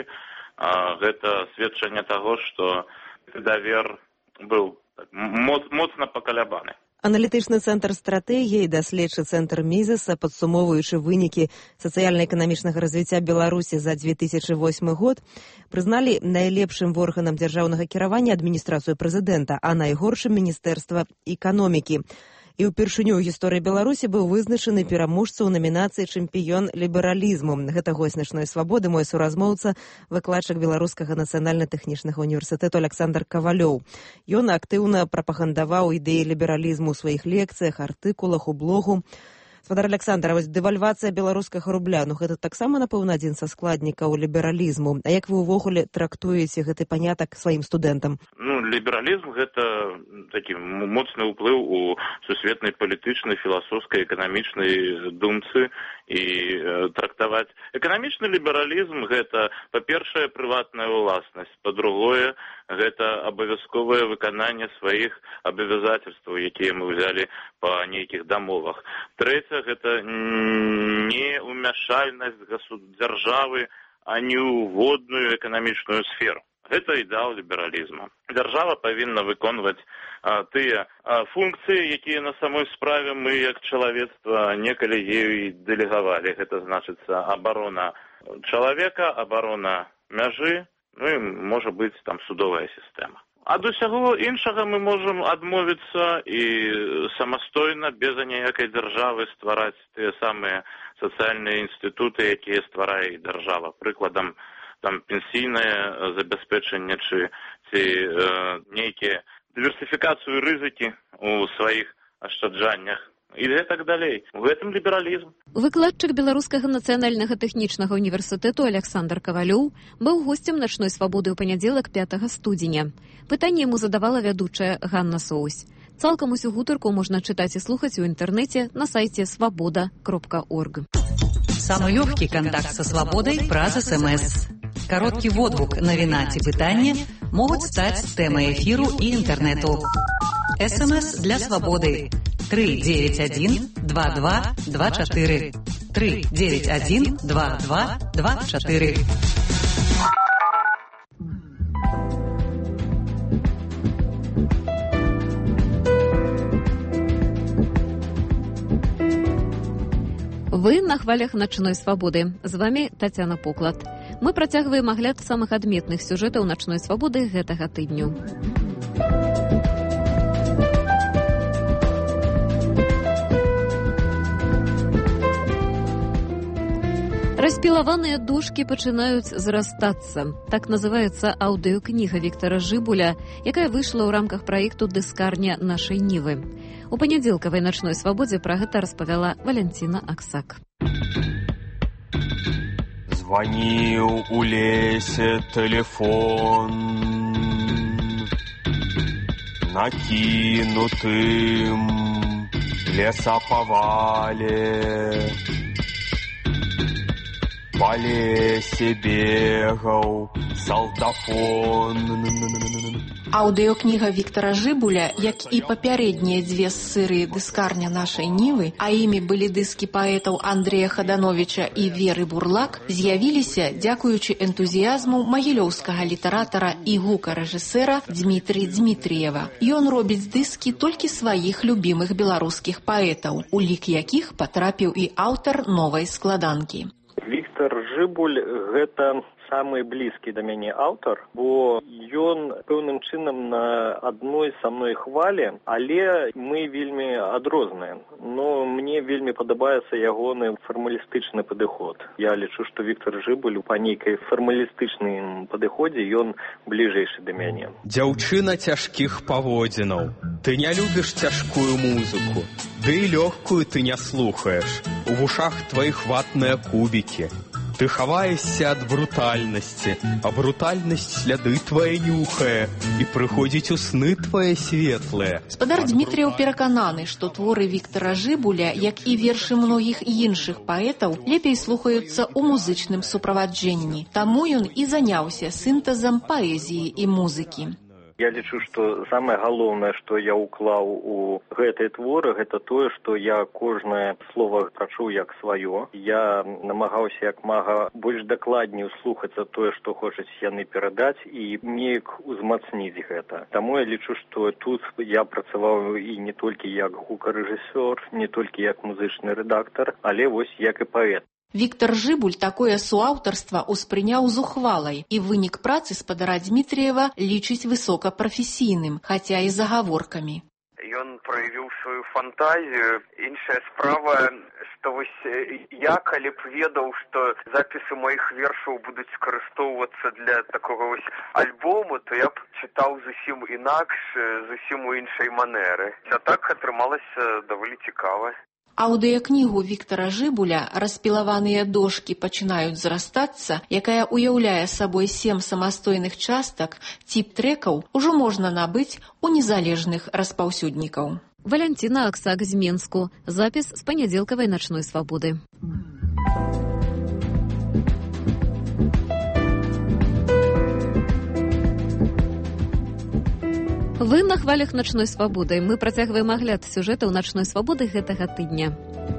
гэта сведчанне таго, што давер быў моцна пакалябаны. Аналітычны цэнтр стратэгіі, даследчы цэнтр Мізеса, падсумоўваючы вынікі сацыяльна-эканамічнага развіцця Беларусі за две тысячи восьмы год, прызналі найлепшым органам дзяржаўнага кіравання адміністрацыю прэзідэнта, а найгоршым міністэрства эканомікі. І ўпершыню ў гісторыі Беларусі быў вызначаны пераможца ў намінацыі чэмпіён лібералізму. Гэта госць начной свабоды, мой суразмоўца, выкладчык Беларускага нацыянальна-тэхнічнага універсітэту Александр Кавалёў. Ён актыўна прапагандаваў ідэі лібералізму ў сваіх лекцыях, артыкулах, у блогу. Спадар Александр, вось дэвальвацыя беларускага рубля, ну гэта таксама, напэўна, адзін са складнікаў лібералізму. А як вы ўвогуле трактуеце гэты панятак сваім студэнтам? Ну, лібералізм – гэта такі моцны ўплыў у сусветнай палітычнай, філасофскай, эканамічнай думцы. І э, трактаваць эканамічны лібералізм – гэта, па-першае, прыватная ўласнасць, па-другое, гэта абавязковае выкананне сваіх абавязацельстваў, якія мы ўзялі па нейкіх дамовах. Трэцяе, гэта неумяшальнасць дзяржавы, а не ў водную эканамічную сферу. Гэта ідэал лібералізму. Дзяржава павінна выконваць а, тыя а, функцыі, якія на самой справе мы, як чалавецтва, некалі ёй дэлегавалі. Гэта значыцца абарона чалавека, абарона мяжы, ну і можа быць там судовая сістэма. Ад усяго іншага мы можам адмовіцца і самастойна, без аніякай дзяржавы, ствараць тыя самыя сацыяльныя інстытуты, якія стварае дзяржава. Прыкладам, там пенсійнае забяспечанне ці, ці э, нейкія дыверсіфікацыю рызыкі ў сваіх ашчаджаннях і гэтак далей. У гэтым лібералізм. Выкладчык Беларускага нацыянальнага тэхнічнага універсітэту Александр Кавалёў быў госцем начной свабоды ў панядзелак пятага студзеня. Пытанне яму задавала вядучая Ганна Соусь. Цалкам усю гутарку можна чытаць і слухаць у інтэрнэце на сайце свабода кропка орг. Самый легкий контакт со свободой праз СМС. Короткий водгук, навіна ці пытанне могуць стаць тэмай эфіру і інтэрнэту. СМС для свободы три девять один два два два четыре три девять один два два два четыре. Вы на хвалях начной свабоды. З вами Тацяна Поклад. Мы працягваем агляд самых адметных сюжэтаў начной свабоды гэтага тыдню. Распілаваныя дошкі пачынаюць зрастацца. Так называецца аўдыёкніга Віктара Жыбуля, якая выйшла ў рамках праекту «Дыскарня нашай Нівы». У панядзелкавай начной свабодзе пра гэта распавяла Валянціна Аксак. Званіў у лесе тэлефон, накінутым лесапавале. По лесе бегаў салдафон. Аўдыёкніга Віктара Жыбуля, як і папярэднія дзве з серыі «Дыскарня нашай Нівы», а імі былі дыскі паэтаў Андрэя Хадановіча і Веры Бурлак, з'явіліся дзякуючы энтузіязму магілёўскага літаратара і гукарэжысэра Дмітрия Дмітріева. Ён робіць дыскі толькі сваіх любімых беларускіх паэтаў, у лік якіх патрапіў і аўтар новай складанкі. Віктар Жыбуль – гэта самы блізкі да мяне аўтар, бо ён пэўным чынам на адной са мной хвалі, але мы вельмі адрозныя. Но мне вельмі падабаецца ягоны фармалістычны падыход. Я лічу, што Віктар Жыбуль па нейкай фармалістычным падыходзе ён бліжэйшы да мяне. Дзяўчына цяжкіх паводзінаў, ты не любіш цяжкую музыку, ды і лёгкую ты не слухаеш. У вушах тваіх ватныя кубікі. Ты хаваешся ад брутальнасці, а брутальнасць сляды твае нюхае, і прыходзіць у сны твае светлыя. Спадар Дмітріеў перакананы, што творы Віктара Жыбуля, як і вершы многіх іншых паэтаў, лепей слухаюцца ў музычным суправаджэнні. Таму ён і заняўся сінтэзам паэзіі і музыкі. Я лічу, што самае галоўнае, што я ўклаў у гэтыя творы, гэта тое, што я кожнае слова прачуў як сваё. Я намагаўся як мага больш дакладней услухацца тое, што хочуць яны перадаць, і неяк узмацніць гэта. Таму я лічу, што тут я працаваў і не толькі як гукарэжысёр, не толькі як музычны рэдактар, але вось як і паэт. Віктар Жыбуль такое суаўтарства ўспрыняў з ухвалай, і вынік працы спадара Дмітріева лічыць высокапрафесійным, хаця і загаворкамі. Ён праявіў сваю фантазію. Іншая справа, што вось я, калі б ведаў, што запісы маіх вершаў будуць скарыстоўвацца для такога вось альбому, то я б чытаў зусім інакш, зусім у іншай манеры. А так атрымалася даволі цікава. Аўдыёкнігу Віктара Жыбуля «Распілаваныя дошкі пачынаюць зрастацца», якая ўяўляе сабой сем самастойных частак, тип трэкаў ужо можна набыць у незалежных распаўсюднікаў. Валянціна Аксак з Менску. Запіс з панядзелкавай начной свабоды. Вы на хвалях начной свабоды. Мы працягваем агляд сюжэтаў начной свабоды гэтага тыдня.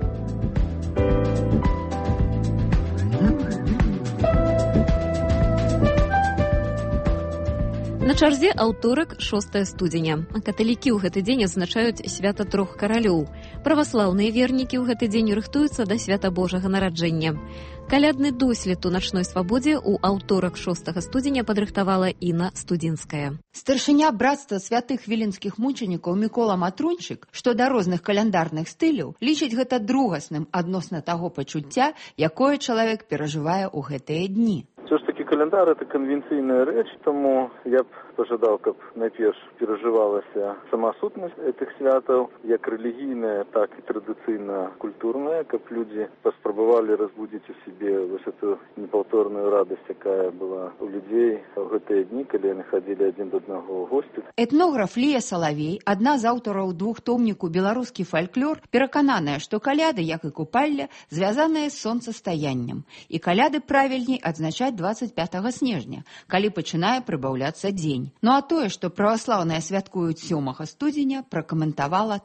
На чарзе аўторак шостага студзеня. Каталікі ў гэты дзень адзначаюць свята трох каралёў. Праваслаўныя вернікі ў гэты дзень рыхтуюцца да свята Божага нараджэння. Калядны дослед у начной свабодзе ў аўторак шостага студзеня падрыхтавала Інна Студзінская. Старшыня братства святых віленскіх мучанікаў Мікола Матрунчык, што да розных каляндарных стыляў, лічыць гэта другасным адносна таго пачуцця, якое чалавек перажывае ў гэтыя дні. Все ж таки календар – это конвенційная рэч, тому я б пожадал, каб найперш перажывалася сама сутнасць этих святаў, як рэлігійная, так і традыцыйна-культурная, каб людзі паспрабавалі разбудзіць у себе вось эту непаўторную радасць, якая была у людзей у гэтыя дні, калі яны хадзілі адзін да аднаго ў госці. Этнограф Лія Салавей, адна з аўтараў двухтомніку «Беларускі фальклор», перакананая, што каляды, як і купалля, звязаныя з сонцастаяннем. І каляды правільней адзначаць двадцать пятага снежня, калі пачынае прыбаўляцца дзень. Ну а тое, што праваслаўныя святкуюць сёмага студзеня, пракаментавала так.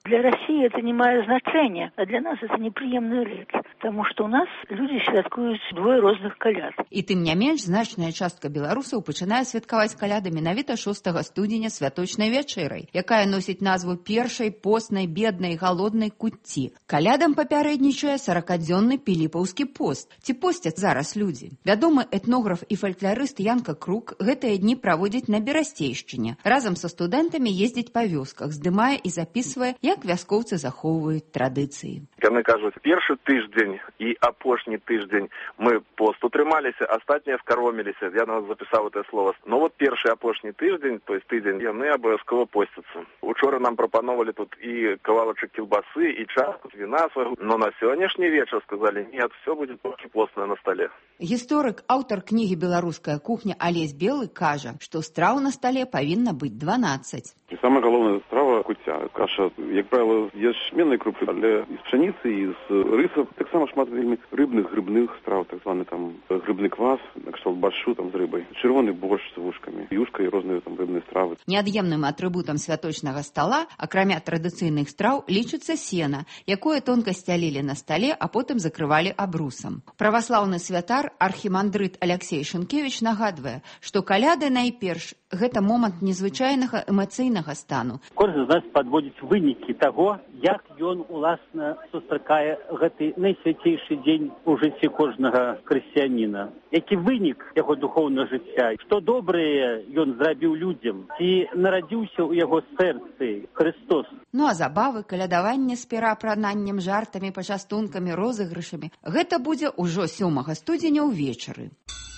Для России это не имеет значения, а для нас это неприемная речь, потому что у нас люди святкуют двое розных каляд. І тым не менш, значная частка беларусаў пачынае святкаваць каляды менавіта шостага студзеня святочнай вячэрай, якая носіць назву першай постнай, беднай, галоднай куцці. Калядам папярэднічае саракадзённы піліпаўскі пост. Ці посцяць зараз людзі? Вядомы этнограф і фалькларыст Янка Крук гэтыя дні праводзіць на Берасцейшчыне. Разам са студэнтамі ездзіць па вёсках, здымае і запісвае, як вяскоўцы захоўваюць традыцыі. Яны кажуць, першы тыждзень і апошні тыждзень мы пост утрымаліся, астатнія скароміліся. Я нават запісаў это слово. Но вот першы апошні тыждзень, то есть тыдзень, яны абавязкова посцяцца. Учора нам прапановалі тут і кавалачак кілбасы, і частку віна свайго, но на сённяшні вечар сказалі, нет, все будет толькі постное на столе. Гісторык, аўтар кнігі «Беларуская кухня» Алесь Белы кажа, што страў на стале павінна быць дванаццаць. І самая галоўная страва куцця. Каша, як правіла, з ячменнай крупы, але і з пшаніцы, і з рыса. Таксама шмат вельмі рыбных, грыбных страў, так званы там грыбны квас, на кшталт баршу там з рыбай, чырвоны борщ з вушкамі, юшка і розныя там рыбныя стравы. Неад'емным атрыбутам святочнага стала, акрамя традыцыйных страў, лічыцца сена, якое тонка сцялілі на стале, а потым закрывалі абрусам. Праваслаўны святар архімандрыт Аляксей Шынкевіч нагадвае, што каляды найперш гэта момант незвычайнага эмацыйнага стану. Кожны з нас падводзіць вынікі таго, як ён уласна сустракае гэты найсвяцейшы дзень у жыцці кожнага хрысціяніна. Які вынік яго духоўнага жыцця, што добрае ён зрабіў людзям, ці нарадзіўся ў яго сэрцы Христос. Ну а забавы, калядаванне з пераапрананнем, жартамі, пачастункамі, розыгрышамі – гэта будзе ўжо сёмага студзеня ўвечары.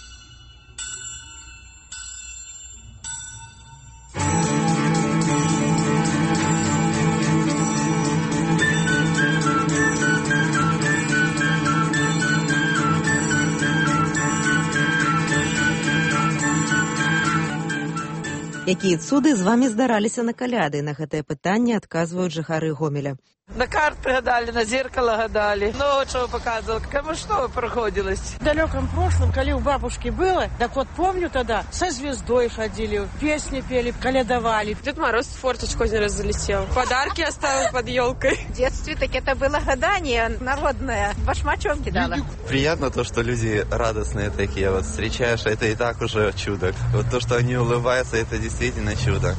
Якія цуды з вамі здараліся на каляды? На гэтае пытанне адказваюць жыхары Гомеля. На карты гадали, на зеркало гадали. Ну, что показывал, кому что приходилось. В далеком прошлом, когда у бабушки было, так вот помню тогда, со звездой ходили, песни пели, колядовали. Дед Мороз в форточку один раз залетел. Подарки оставил под елкой. В детстве так это было гадание народное. Башмачом кидала. Приятно то, что люди радостные такие. Вот встречаешь, это и так уже чудо. Вот то, что они улыбаются, это действительно чудо.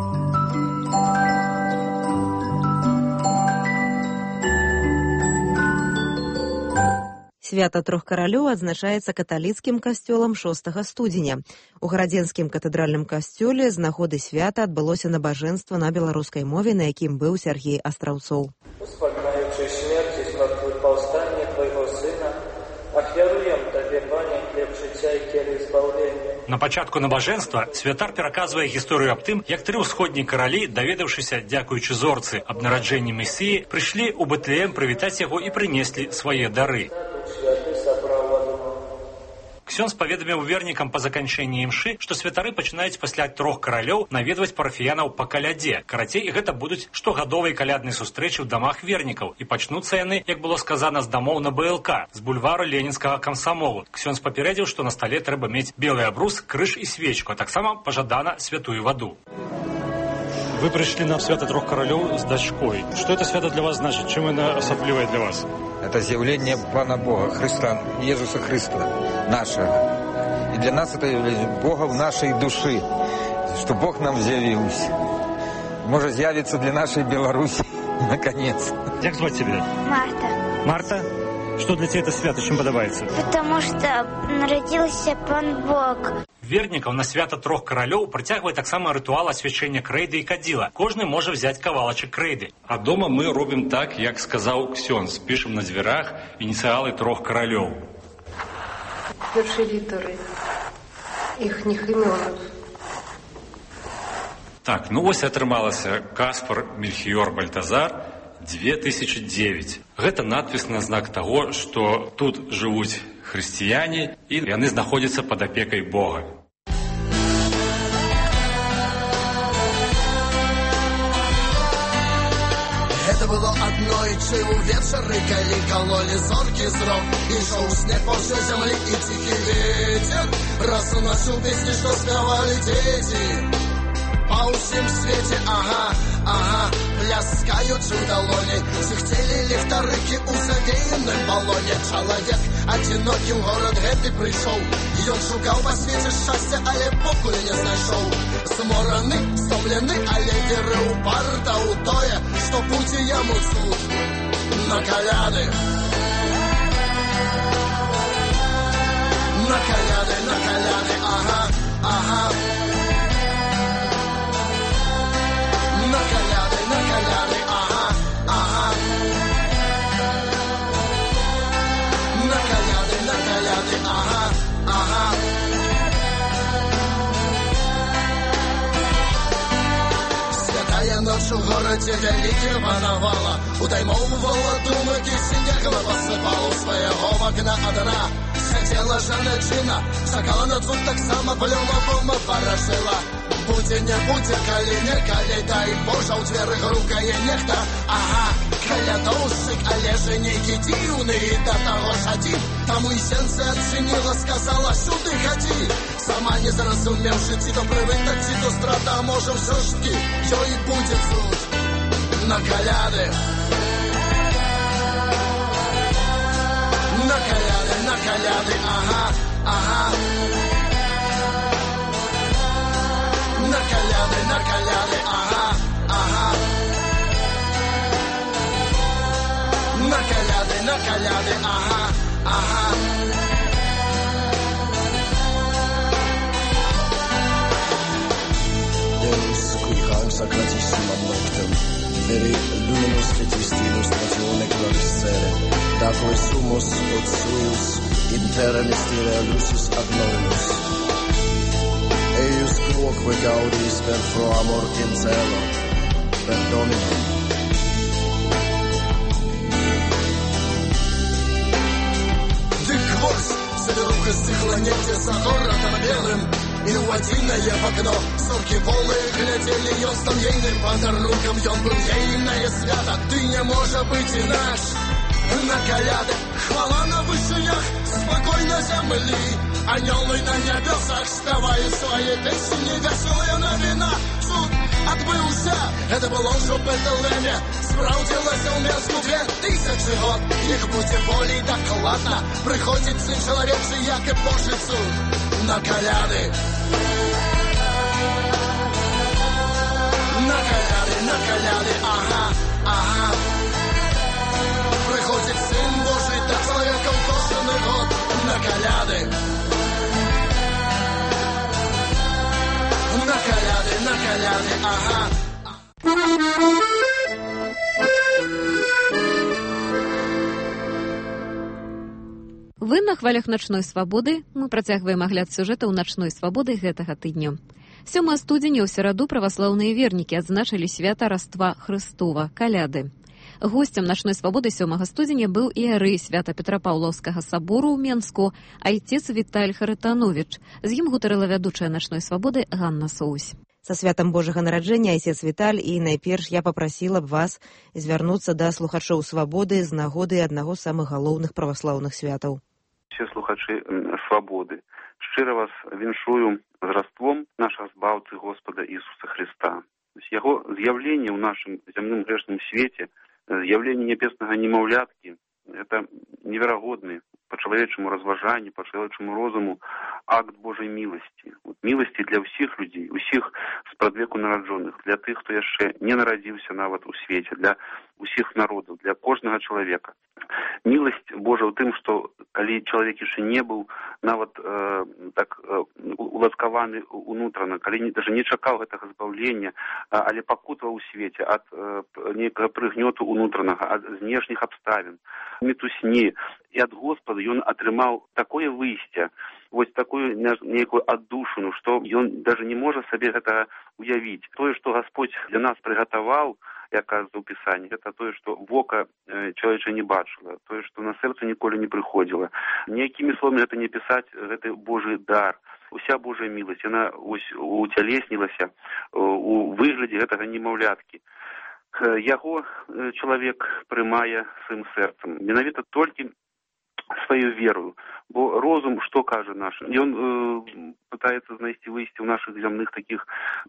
Свята трох каралёў адзначаецца каталіцкім касцёлам шостага студзеня. У гарадзенскім катэдральным касцёле з нагоды свята адбылося набажэнства на беларускай мове, на якім быў Сергей Астраўцоў. Успамінаючы смерць і змартвыпаўстанне твайго сына, ахвяруем табе, пане, хлеб жыцця і келіх збаўлення. На пачатку набажэнства святар пераказвае гісторыю аб тым, як тры ўсходнія каралі, даведаўшыся, дзякуючы зорцы аб нараджэнні Месіі, прыйшлі ў Бэтлеем прывітаць яго і прынеслі свае дары. Ксёндз паведаміў вернікам па заканчэнні імшы, што святары пачынаюць пасля трох каралёў наведваць парафіянаў па калядзе. Карацей, гэта будуць штогадовыя калядныя сустрэчы ў дамах вернікаў, і пачнуцца яны, як было сказана, з дамоў на БЛК, з бульвару ленінскага камсамолу. Ксёндз папярэдзіў, што на стале трэба мець белы абрус, крыж і свечку, а таксама пажадана святую ваду. Вы пришли на свято трех королев с дочкой. Что это свято для вас значит? Чем это особливое для вас? Это з'явление Пана Бога, Христа, Иисуса Христа, нашего. И для нас это явление Бога в нашей душе, что Бог нам з'явился. Может, з'явится для нашей Беларуси, наконец. Как звать тебя? Марта. Марта? Что для тебя это свято, чем подобается? Потому что народился Пан Бог. Вернікаў на свята трох каралёў працягвае таксама рытуал асвячэння крэйды і кадзіла. Кожны можа взяць кавалачак крэйды. А дома мы робім так, як сказаў Ксёндз. Пішам на дзвярах ініцыялы трох каралёў. Першыя літары іхніх імёнаў. Так, ну вось атрымалася Каспар Мельхіёр Бальтазар две тысячи девять. Гэта надпіс на знак таго, што тут жывуць хрысціяне і яны знаходзяцца пад апекай Бога. Это было однойчы увечары, калі кололи зоркі зрок, ішоў снег по всей землі і ціхі ветер разносіў песні, што спявалі дзеці. па ўсім свеце, ага, ага, пляскаюць у далоні, сыхцелі ліхтарыкі ў задзеяным балоне. Чалавек адзінокі ў горад гэты прыйшоў, ён шукаў па свеце шчасця, але покуль не знайшоў. Змораны, стомлены, але верыў упарта ў тое, што будзе яму цуд на каляды. На каляды, на каляды, ага, ага. На каляды, на каляды, ага, ага. На каляды, на каляды, ага, ага. Святая ночь у городе вялікі панавала, утаймоўвала думак і снегам пасыпала ў свайго вакна адна. Сядзела жанчына, чакала на двух таксама плёмавом парашыла. Будзе, не будзе, калі не, калі, дай Божа, ў дзверы грукае нехта. Ага, калядоўшчык, але же нейкі дзіўны, і да таго ж адзін. Таму і сенце адчыніла, сказала, сюды хадзі. Сама не зразумеўшы, ці то прывытак, ці то страта, а можа ўсё ж такі ёй будзе цуд на каляды. На каляды, на каляды, ага, ага. На каляды, на каляды, ага, ага. На каляды, на каляды, ага, ага. Deus, cui hansa gratissima noctem, veri luminus fetistinus nazione glorissere, dato e sumos od suius in terra mysteria lucis ad nominus. Eius quoque gaudis per pro amor in cielo, per Dominum. Ты гвоздь, целеруха стихла негде за городом белым, и у одиное в окно зорки полые глядели, ён стал ейным подарунком, ён был ейное свято, ты не можа быть и наш. На каляды, хвала на вышинях, спокойно земли, анёлы на небесах спевают свои песни, веселая новина, суд отбылся, это было уже в Бетлеме, справдилось у Менску две тысячи год, их будет более докладно, приходит сын человечий, як и Божий суд, на каляды. На каляды, на каляды, ага, ага. Приходит Сын Божий, да человека в кожаный год на каляды. На каляды, на каляды, ага. Вы на хвалях начной свабоды. Мы працягваем агляд сюжэтаў начной свабоды гэтага тыдню. сёмага студзеня ў сераду праваслаўныя вернікі адзначылі свята Раства Хрыстова, каляды. Госцем начной свабоды сёмага студзеня быў іерэй Свята-Петрапаўлаўскага сабору ў Менску, айцец Віталь Харытановіч. З ім гутарыла вядучая начной свабоды Ганна Соусь. Са святам Божага нараджэння, айцец Віталь, і найперш я папрасіла б вас звярнуцца да слухачоў свабоды з нагоды аднаго з самых галоўных праваслаўных святаў. Все слухачы свабоды, шчыра вас віншую з раством нашага збаўцы Господа Ісуса Христа. Яго з'яўленне ў нашым зямным грэшным свеце, з'яўленне нябеснага немаўляткі, это неверагодны по чалавечаму разважанню, по чалавечаму розуму акт Божай міласці. Вот, міласці для ўсіх людзей, усіх спрадвеку нараджоных, для тых, хто яшчэ не нарадзіўся нават у свеце, для усіх народаў, для кожнага чалавека. Міласць Божа ў тым, што калі чалавек яшчэ не быў нават э, так э, уласкаваны унутрана, калі не, даже не чакаў гэтага збаўлення, а, але пакутаваў у свеце ад э, нейкага прыгнёту унутранага, ад знешніх абставін, мітусні, і ад Господа ён атрымаў такое выйсце, вось такую нейкую аддушыну, што ён даже не можа сабе гэтага уявіць. Тое, што Господь для нас прыгатаваў, як кажа ў Пісанні, гэта тое, што вока э, чалавеча не бачыла, тое, што на сэрца ніколі не прыходзіла. Ніякімі словамі гэта не пісаць, гэта Божий дар. Уся Божая міласць, яна ось уцялеснілася у выглядзе гэтага немаўляткі. Яго чалавек прымае сваім сэрцам. Менавіта толькі сваёй верою. Бо розум што кажа наш? Ён э, пытаецца знайсці выйсце ў нашых зямных такіх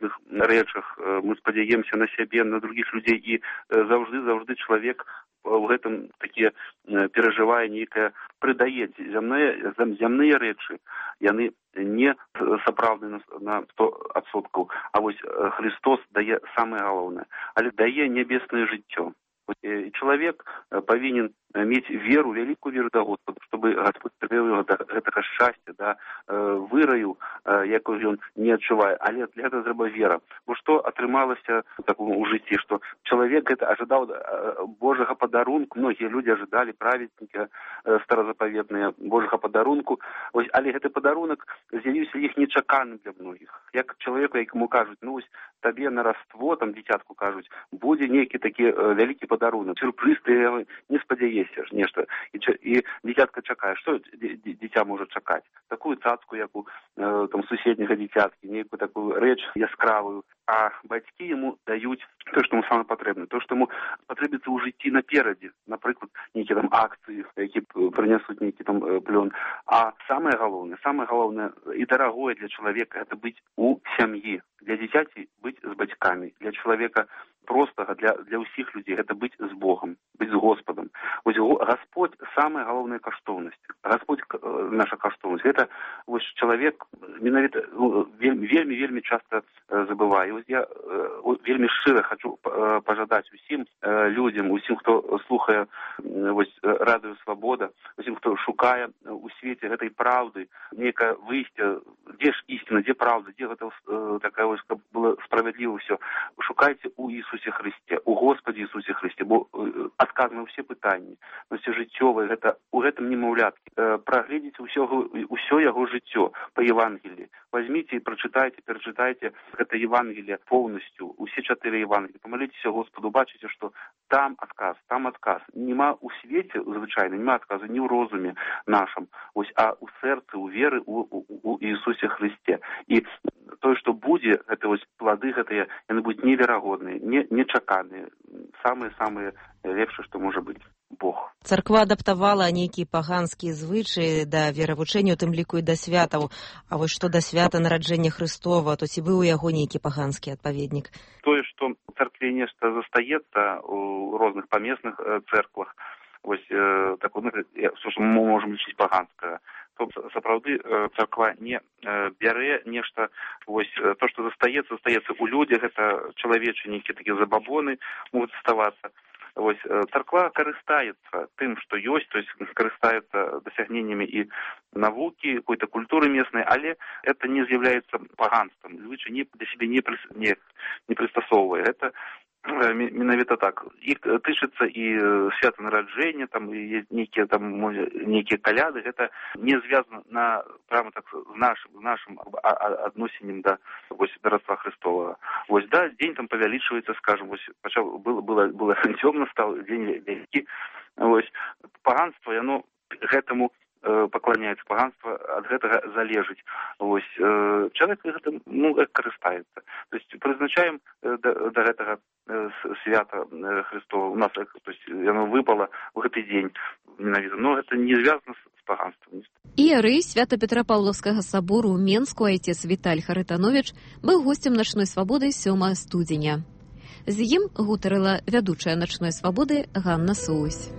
рэчах. Мы спадзяемся на сябе, на другіх людзей, і заўжды заўжды чалавек у гэтым такі перажывае нейкае, прыдае зямныя, зямныя рэчы. Яны не сапраўдны на сто адсоткаў, а вось Христос дае самае галоўнае, але дае нябеснае жыццё. І чалавек павінен мець веру, вялікую веру да Господа, чтобы Господь прывёў яго да гэтага шчасця, да выраю, якую ён не адчувае. Але для гэтага трэба вера. Бо што атрымалася такому ў жыцці, што чалавек гэта ажадаў Божага падарунку, многія людзі ажадалі, праведнікі старазапаветныя, Божага падарунку, ось, але гэты падарунак з'явіўся іх нечаканым для многіх. Як чалавеку, якому кажуць, ну вось табе на раство, там дзіцятку кажуць, будзе нейкі такі вялікі падарунак, сюрпрыз, ты яго не спадзяешся ж нешта. І, і дзіцятка чакае. Што дзіця можа чакаць? Такую цацку, як у э, там суседняга дзіцяткі, нейкую такую рэч яскравую. А бацькі яму даюць то, што яму саме патрэбна, то, што яму патрэбіцца ў жыцці наперадзе, напрыклад, нейкія там акцыі, які прынясуць нейкі там плён. А самае галоўнае, самае галоўнае і дарагое для чалавека гэта быць у сям'і. Для дзіцяці быць з бацькамі, для чалавека простага, для, для ўсіх людзей гэта быць з Богам, быць з Господам. Вось Господь самая галоўная каштоўнасць. Господь наша каштоўнасць. Гэта вось чалавек менавіта ну, вельмі вельмі часта забывае. Вось я вельмі шчыра хочу пажадаць усім людзям, усім, хто слухае вось радыё Свабода, усім, хто шукае у свеце гэтай праўды, нейкае выйсце, дзе ж істына, дзе праўда, дзе гэта такая вось, каб было справядліва ўсё. Шукайце у Ісусе Христе, у Господе Ісусе Христе, бо адказ на ўсе пытанні, на ўсе жыццёвыя, гэта у гэтым немаўляткі. Прагледзіце ўсё, ўсё яго жыццё па Евангеліі. Возьмите і прачытайце, перачытайце гэта Евангелие поўнасцю, усе чатыры Евангеліі. Памаліцеся Господу, бачыце, што там адказ, там адказ. Нема ў свеце, звычайна, нема адказу ні ў розуме нашым, ось, а ў сэрцы, у веры у, у, у Ісусе Христе. І тое, што будзе, гэта вось плады гэтыя, яны будуць неверагодныя, не, нечаканыя, самыя-самыя лепшыя, што можа быць. Бог. Царква адаптавала нейкія паганскія звычаі да веравучэння, у тым ліку і да святаў. А вось што да свята нараджэння Христова, то ці быў у яго нейкі паганскі адпаведнік? Тое, што ў царкве нешта застаецца у розных памесных цэрквах, вось так, ну, што мы можам лічыць паганскае, то сапраўды царква не бярэ нешта, вось то, што застаецца, застаецца ў людзях, гэта чалавечыя нейкія такія забабоны могуць заставацца. Вось царква карыстаецца тым, што ёсць, то есть карыстаецца дасягненнямі і навукі, какой-то культуры местнай, але это не з'яўляецца паганствам, звычай не для сябе не, не, не прыстасоўвае. Это менавіта так. І тычыцца і свята нараджэння, там і нейкія там нейкія каляды, гэта не звязана на прямо так з нашым з нашым адносіннем да вось да Рождества Христовага. Вось да, дзень там павялічваецца, скажем, вось пачаў было было было цёмна, стаў дзень вялікі. Вось паганство, яно гэтаму пакланяецца, паганство ад гэтага залежыць. Вось э, чалавек гэтым ну карыстаецца. То есть прызначаем да, да гэтага свята Христова. У нас то есть яно выпало ў гэты дзень менавіта, но гэта не звязана з паганствам. Іерэй Свята-Петропаўлаўскага сабору ў Менску айцец Віталь Харытановіч быў госцем начной свабоды сёмага студзеня. З ім гутарыла вядучая начной свабоды Ганна Соусь.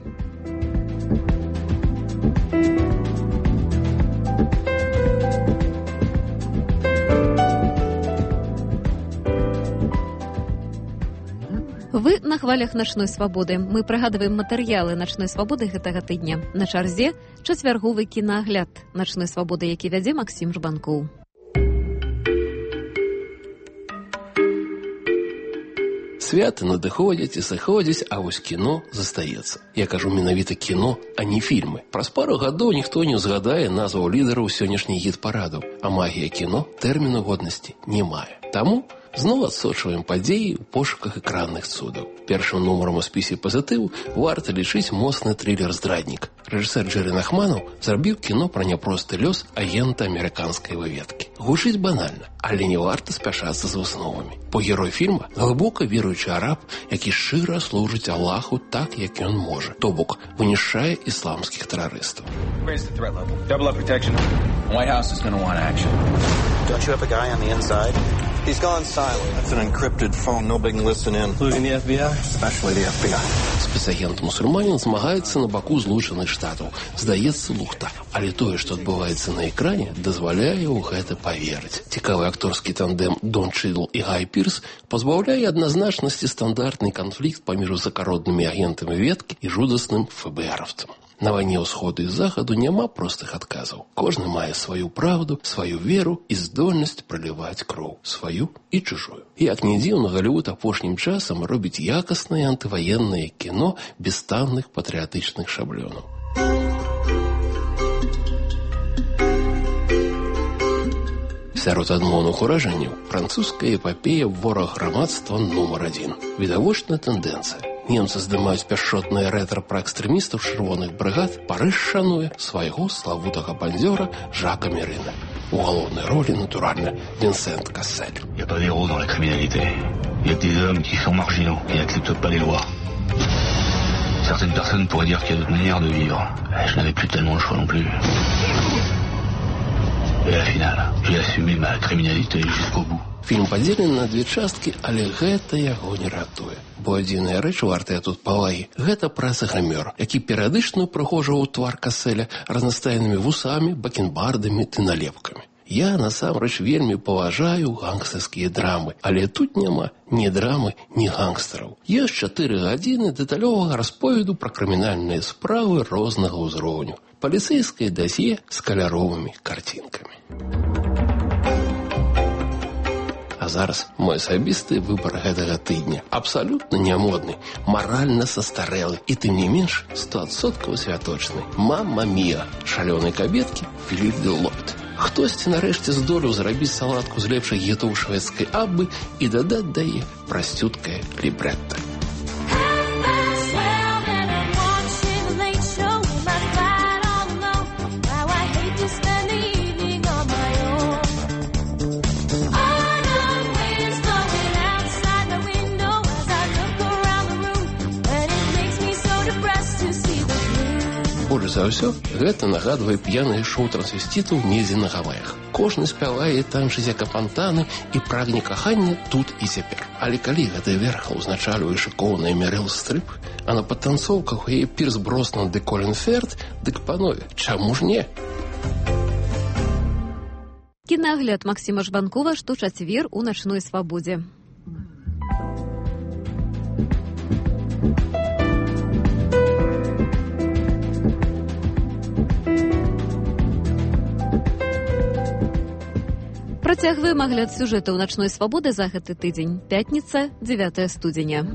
Вы на хвалях начной свабоды. Мы прыгадваем матэрыялы начной свабоды гэтага тыдня. На чарзе чацвярговы кінаагляд начной свабоды, які вядзе Максім Жбанкоў. Святы надыходзяць і сыходзяць, а вось кіно застаецца. Я кажу менавіта кіно, а не фільмы. Праз пару гадоў ніхто не ўзгадае назваў лідараў сённяшніх гіт-парадаў, а магія кіно тэрміну годнасці не мае. Таму Зноў адсочваем падзеі ў пошуках экранных цудаў. Першым нумарам у спісе пазітыву варта лічыць моцны трылер «Здраднік». Рэжысэр Джэрри Нахманаў зрабіў кіно пра няпросты лёс агента амерыканскай выведкі. Гучыць банальна, але не варта спяшацца з высновамі. Бо герой фільма глыбока веруючы араб, які шчыра служыць Аллаху так, як ён можа, то бок вынішчае ісламскіх тэрарыстаў. Raise the threat level. Double up protection. White House is going to want action. Don't you have a guy on the inside? He's gone silent. That's an encrypted phone. Nobody can listen in. Including the F B I? Especially the F B I. Спецагент-мусульманін змагаецца на баку Злучаных Штатаў. Здаецца, лухта. Але тое, што адбываецца на экране, дазваляе ў гэта паверыць. Цікавы акторскі тандем Дон Чидл і Гай Пірс пазбаўляе адназначнасці стандартны канфлікт паміж высакароднымі агентамі ведкі і жудасным эф бэ эравцам. На вайне ўсходу і захаду няма простых адказаў. Кожны мае сваю праўду, сваю веру і здольнасць праліваць кроў, сваю і чужую. Як не дзіўна, Галівуд апошнім часам робіць якаснае антываеннае кіно без танных патрыятычных шаблёнаў. Сярод адмоўных уражанняў французская эпапея «Вораг грамадства» нумар адзін. Відавочная тэндэнцыя. Немцы здымаюць пяшчотнае рэтра пра экстрэмістаў чырвоных брыгад, Парыж шануе свайго славутага бандзёра Жака Мерына. У галоўнай ролі, натуральна, Винсент Кассель. Il n'y a pas d'héros dans la criminalité. Il y a que des hommes qui sont marginaux et n'acceptent pas les lois. Certaines personnes pourraient dire qu'il y a d'autres manières de vivre. Je n'avais plus tellement le choix non plus. Et à la finale, j'ai assumé ma criminalité jusqu'au bout. Фільм падзелены на две часткі, але гэта яго не ратуе. Бо адзіная рэч, вартая тут павагі, гэта праца-грымёр, які перыядычна упрыгожваў твар Касселя разнастайнымі вусамі, бакенбардамі ды налепкамі. Я, насамрэч, вельмі паважаю гангстарскія драмы, але тут няма ні драмы, ні гангстараў. Ёсць чатыры гадзіны дэталёвага расповеду пра крымінальныя справы рознага ўзроўню. Паліцэйскае дасье з каляровымі карцінкамі. А зараз мой асабісты выбар гэтага тыдня. Абсалютна нямодны, маральна састарэлы і, тым не менш, сто адсоткаў святочны. «Мамма мія» шалёнай кабеткі Філіп Делойт. Хтосьці нарэшце здолеў зрабіць салатку з лепшай гітоў шведскай абы і дадаць дае прасцюткае лібрэтта. Больш за ўсё, гэта нагадвае п'янае шоу трансвестітаў недзе на Гаваях. Кожны спявае і танчыць як апантаны і прагне кахання тут і цяпер. Але калі гэта верха ўзначалюе шыкоўная Мерыл Стрып, а на падтанцоўках у яе Пірс Броснан ды Колін Ферт, дык, панове, чаму ж не? Кінагляд Максіма Жбанкова шточацвер у начной свабодзе. Працягваем агляд сюжэтаў начной свабоды за гэты тыдзень. Пятніца, дзевятае студзеня.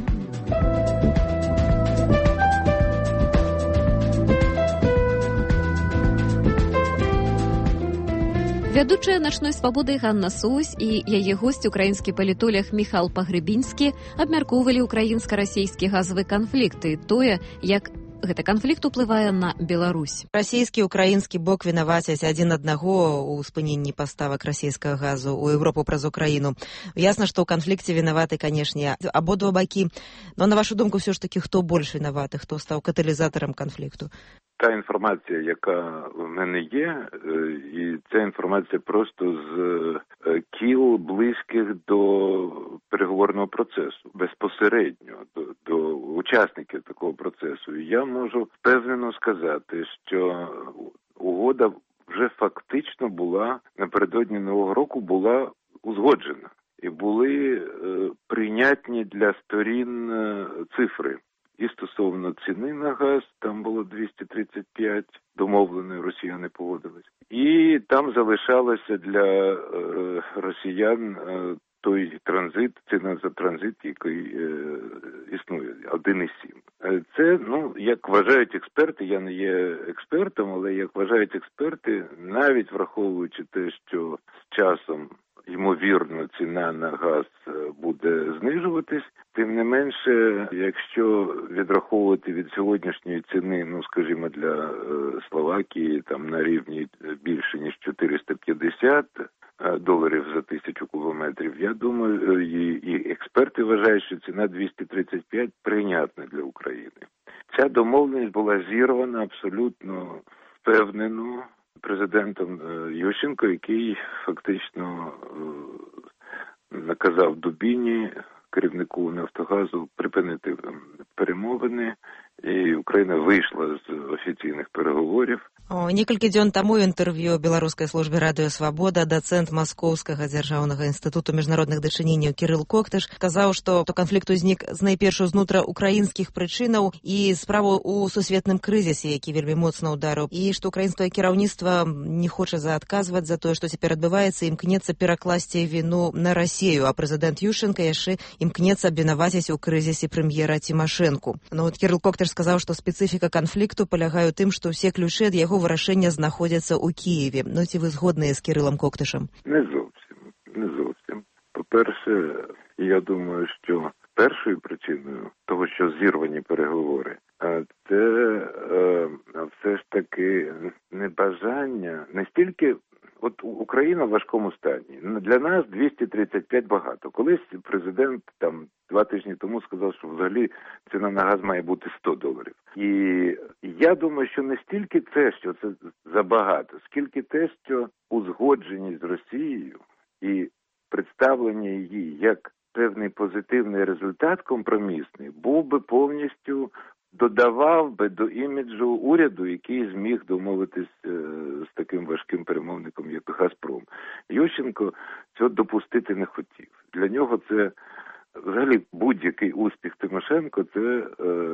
Вядучая начной свабоды Ганна Соусь і яе госць, украінскі палітолог Міхал Пагрэбінскі, абмяркоўвалі ўкраінска-расійскі газавы канфлікт і тое, як гэты канфлікт уплывае на Беларусь. Расійскі і украінскі бок вінавацяць адзін аднаго ў спыненні паставак расійскага газу ў Еўропу праз Украіну. Ясна, што ў канфлікце вінаваты, канешне, абодва бакі. Но, на вашу думку, ўсё ж такі, хто больш вінаваты, хто стаў каталізатарам канфлікту? Та інформація, яка в мене є, і ця інформація просто з кіл близьких до переговорного процесу, безпосередньо до, до учасників такого процесу. І я можу впевнено сказати, що угода вже фактично була, напередодні Нового року була узгоджена. І були е, прийнятні для сторін е, цифри. І стосовно ціни на газ, там було двісті тридцять п'ять, домовленої, росіяни погодились. І там залишалося для е, росіян е, той транзит, ціна за транзит, який е, існує, один і сім. Це, ну, як вважають експерти, я не є експертом, але як вважають експерти, навіть враховуючи те, що з часом ймовірно, ціна на газ буде знижуватись. Тим не менше, якщо відраховувати від сьогоднішньої ціни, ну, скажімо, для Словакії там на рівні більше, ніж чотириста п'ятдесят доларів за тисячу кубометрів, я думаю, і, і експерти вважають, що ціна двісті тридцять п'ять прийнятна для України. Ця домовленість була зірвана абсолютно впевнено президентом Ющенко, який фактично наказав Дубіні, керівнику «Нафтогазу», припинити перемовини, і Україна вийшла з офіційних переговорів. Некалькі дзён таму інтэрв'ю беларускай службе радыё «Свабода» дацэнт Маскоўскага дзяржаўнага інстытуту міжнародных дачыненняў Кірыл Коктыш казаў, што канфлікт узнік найперш знутра украінскіх прычынаў і справу ў сусветным крызісе, які вельмі моцна ўдарыў, і што украінскае кіраўніцтва не хоча заадказваць за тое, што цяпер адбываецца, імкнецца перакласці віну на Расію, а прэзідэнт Ющенко яшчэ імкнецца абвінаваціць у крызісе прэм'ера Цімашэнку. Но от Кірыл Коктыш сказаў, што спецыфіка канфлікту палягае ў тым, што ўсе ключы ад яго вырашэння знаходзяцца ў Києві. Ну, ці ви згодні з Кирилом Коктишем? Не зовсім. Не зовсім. По-перше, я думаю, що першою причиною того, що зірвані переговори, це е, все ж таки небажання, не стільки. От Україна в важкому стані. Для нас двісті тридцять п'ять багато. Колись президент там два тижні тому сказав, що взагалі ціна на газ має бути сто доларів. І я думаю, що не стільки це, що це забагато, скільки те, що узгодженість з Росією і представлення її як певний позитивний результат компромісний був би повністю додавав би до іміджу уряду, який зміг домовитись е, з таким важким перемовником, як «Газпром». Ющенко цього допустити не хотів. Для нього це, взагалі, будь-який успіх Тимошенко, це е,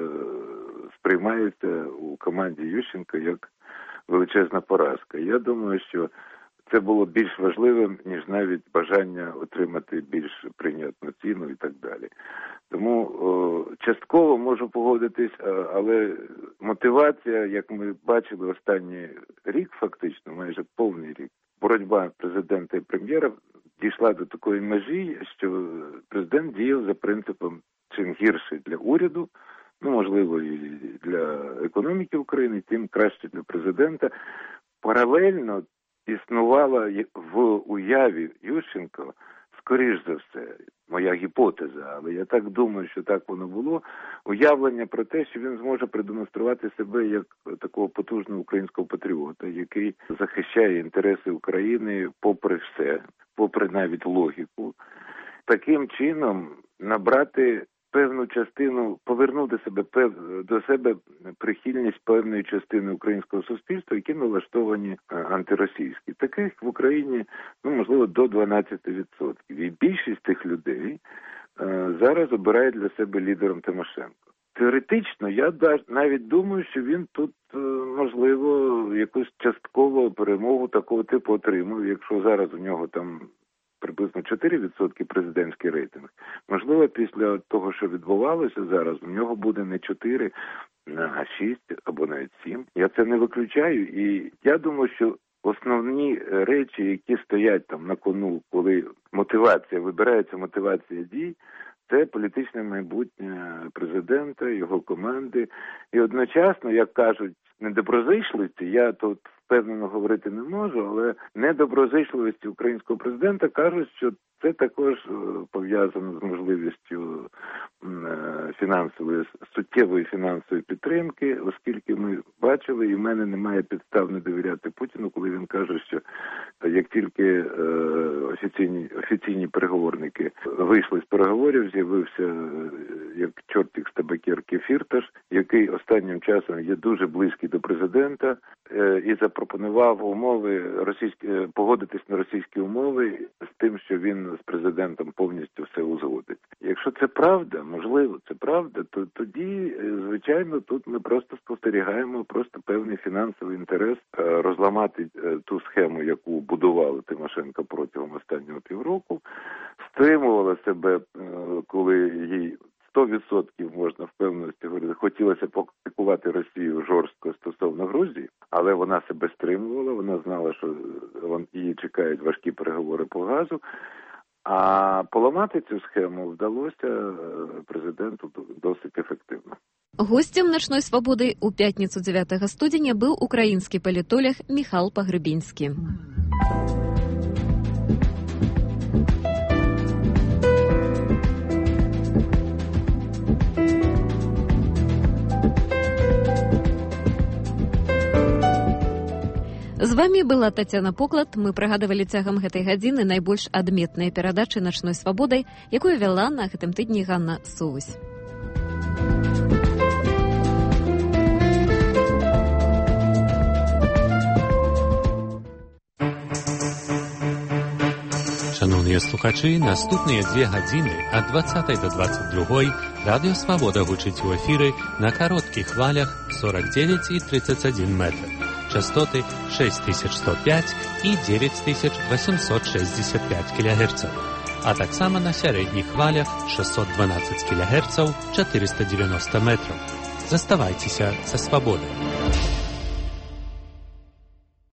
сприймається у команді Ющенка як величезна поразка. Я думаю, що це було більш важливим, ніж навіть бажання отримати більш прийнятну ціну і так далі. Тому о, частково можу погодитись, але мотивація, як ми бачили останній рік, фактично, майже повний рік, боротьба президента і прем'єра дійшла до такої межі, що президент діяв за принципом чим гірше для уряду, ну, можливо, і для економіки України, тим краще для президента. Паралельно існувала в уяві Ющенко, скоріш за все, моя гіпотеза, але я так думаю, що так воно було, уявлення про те, що він зможе продемонструвати себе як такого потужного українського патріота, який захищає інтереси України попри все, попри навіть логіку. Таким чином набрати певну частину, повернути себе пев, до себе прихильність певної частини українського суспільства, які налаштовані антиросійські. Таких в Україні, ну, можливо, до дванадцять відсотків. І більшість тих людей е, зараз обирає для себе лідером Тимошенко. Теоретично, я навіть думаю, що він тут, е, можливо, якусь часткову перемогу такого типу отримав, якщо зараз у нього там приблизно чотири відсотки президентський рейтинг. Можливо, після того, що відбувалося зараз, у нього буде не чотири, а шість або навіть сім. Я це не виключаю. І я думаю, що основні речі, які стоять там на кону, коли мотивація, вибирається мотивація дій, це політичне майбутнє президента, його команди. І одночасно, як кажуть, недоброзичливості, я тут впевнено говорити не можу, але недоброзичливості українського президента кажуть, що це також пов'язано з можливістю фінансової, суттєвої фінансової підтримки, оскільки ми бачили, і в мене немає підстав не довіряти Путіну, коли він каже, що як тільки офіційні, офіційні переговорники вийшли з переговорів, з'явився як чортик з табакерки Фірташ, який останнім часом є дуже близький до президента і запропонував умови російські, погодитись на російські умови з тим, що він з президентом повністю все узгодить. Якщо це правда, можливо, це правда, то тоді, звичайно, тут ми просто спостерігаємо просто певний фінансовий інтерес розламати ту схему, яку будували Тимошенко протягом останнього півроку, стримувала себе, коли їй сто відсотків можна впевненості говорити, хотілося покритикувати Росію жорстко стосовно Грузії, але вона себе стримувала, вона знала, що її чекають важкі переговори по газу, а поламати цю схему вдалося президенту досить ефективно. Гостем «Ночной свободы» у пятницу девятого студня был украинский политолог Михаил Погребинский. З вами была Тацяна Поклад. Мы прыгадывалі цягам гэтай гадзіны найбольш адметныя перадачы «Ночной свободай», якую вяла на гэтым тыдні Ганна Соусь. Шановныя слухачы, наступныя дзве гадзіны ад дваццатай до дваццаць другой радыё «Свабода» гучыць у эфіры на кароткіх хвалях сорок девять и тридцать один метр. Частоты шесть тысяч сто пять и девять тысяч восемьсот шестьдесят пять килогерцаў, а таксама на сярэдніх хвалях шестьсот двенадцать килогерцаў, четыреста девяносто метров. Заставайцеся са «Свабодай».